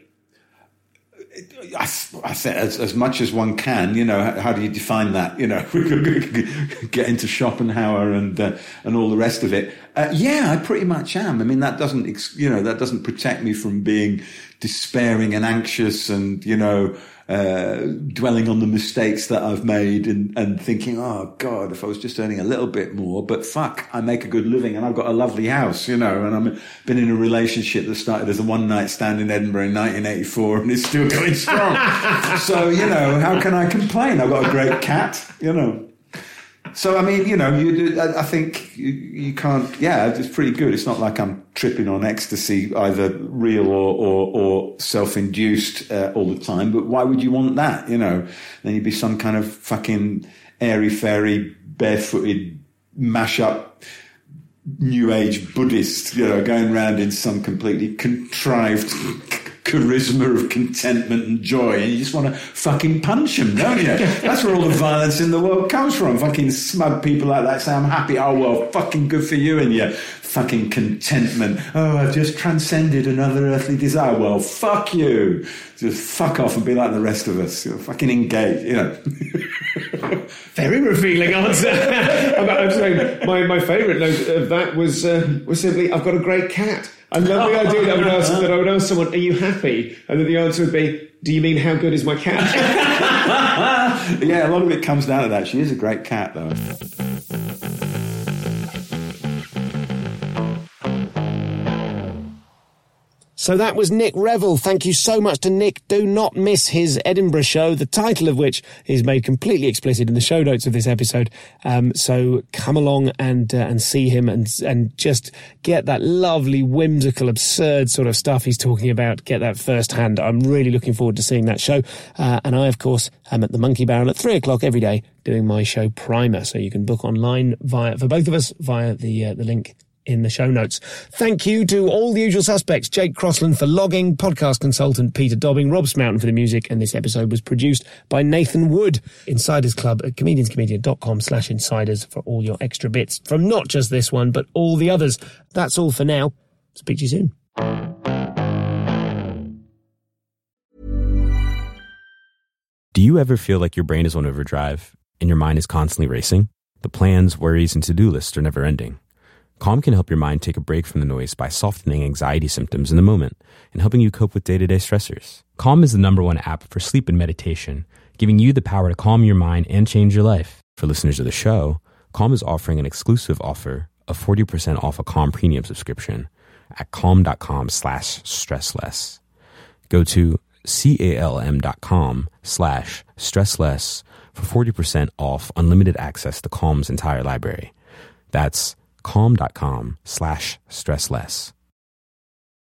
I, I think as, as much as one can. You know, how, how do you define that? You know, get into Schopenhauer and uh, and all the rest of it. Uh, yeah, I pretty much am. I mean, that doesn't, you know, that doesn't protect me from being despairing and anxious and, you know, uh, dwelling on the mistakes that I've made and, and thinking, oh God, if I was just earning a little bit more, but fuck, I make a good living and I've got a lovely house, you know, and I've been in a relationship that started as a one night stand in Edinburgh in nineteen eighty-four and it's still going strong. So, you know, how can I complain? I've got a great cat, you know. So, I mean, you know, you, I think you, you can't, yeah, it's pretty good. It's not like I'm tripping on ecstasy, either real or, or, or self-induced uh, all the time. But why would you want that, you know? Then you'd be some kind of fucking airy-fairy, barefooted, mash-up, New Age Buddhist, you know, going around in some completely contrived charisma of contentment and joy, and you just want to fucking punch them, don't you? That's where all the violence in the world comes from. Fucking smug people like that say, I'm happy. Oh, well, fucking good for you and your fucking contentment. Oh, I've just transcended another earthly desire. Well, fuck you. Just fuck off and be like the rest of us. You're fucking engaged, you know. Very revealing answer. I'm saying my, my favourite note of that was uh, was simply, I've got a great cat. I love the idea that I would ask that I would ask someone, "Are you happy?" And then the answer would be, "Do you mean how good is my cat?" Yeah, a lot of it comes down to that. She is a great cat, though. So that was Nick Revell. Thank you so much to Nick. Do not miss his Edinburgh show, the title of which is made completely explicit in the show notes of this episode. Um, so come along and uh, and see him and and just get that lovely, whimsical, absurd sort of stuff he's talking about. Get that firsthand. I'm really looking forward to seeing that show. Uh, and I, of course, am at the Monkey Barrel at three o'clock every day doing my show Primer. So you can book online via for both of us via the uh, the link in the show notes. Thank you to all the usual suspects: Jake Crossland for logging, podcast consultant Peter Dobbing, Rob Smountain for the music, and this episode was produced by Nathan Wood. Insiders Club at comedianscomedian.com slash insiders for all your extra bits from not just this one, but all the others. That's all for now. Speak to you soon. Do you ever feel like your brain is on overdrive and your mind is constantly racing? The plans, worries, and to-do lists are never ending. Calm can help your mind take a break from the noise by softening anxiety symptoms in the moment and helping you cope with day-to-day stressors. Calm is the number one app for sleep and meditation, giving you the power to calm your mind and change your life. For listeners of the show, Calm is offering an exclusive offer of forty percent off a Calm premium subscription at calm.com slash stressless. Go to calm.com slash stressless for forty percent off unlimited access to Calm's entire library. That's calm.com slash stressless.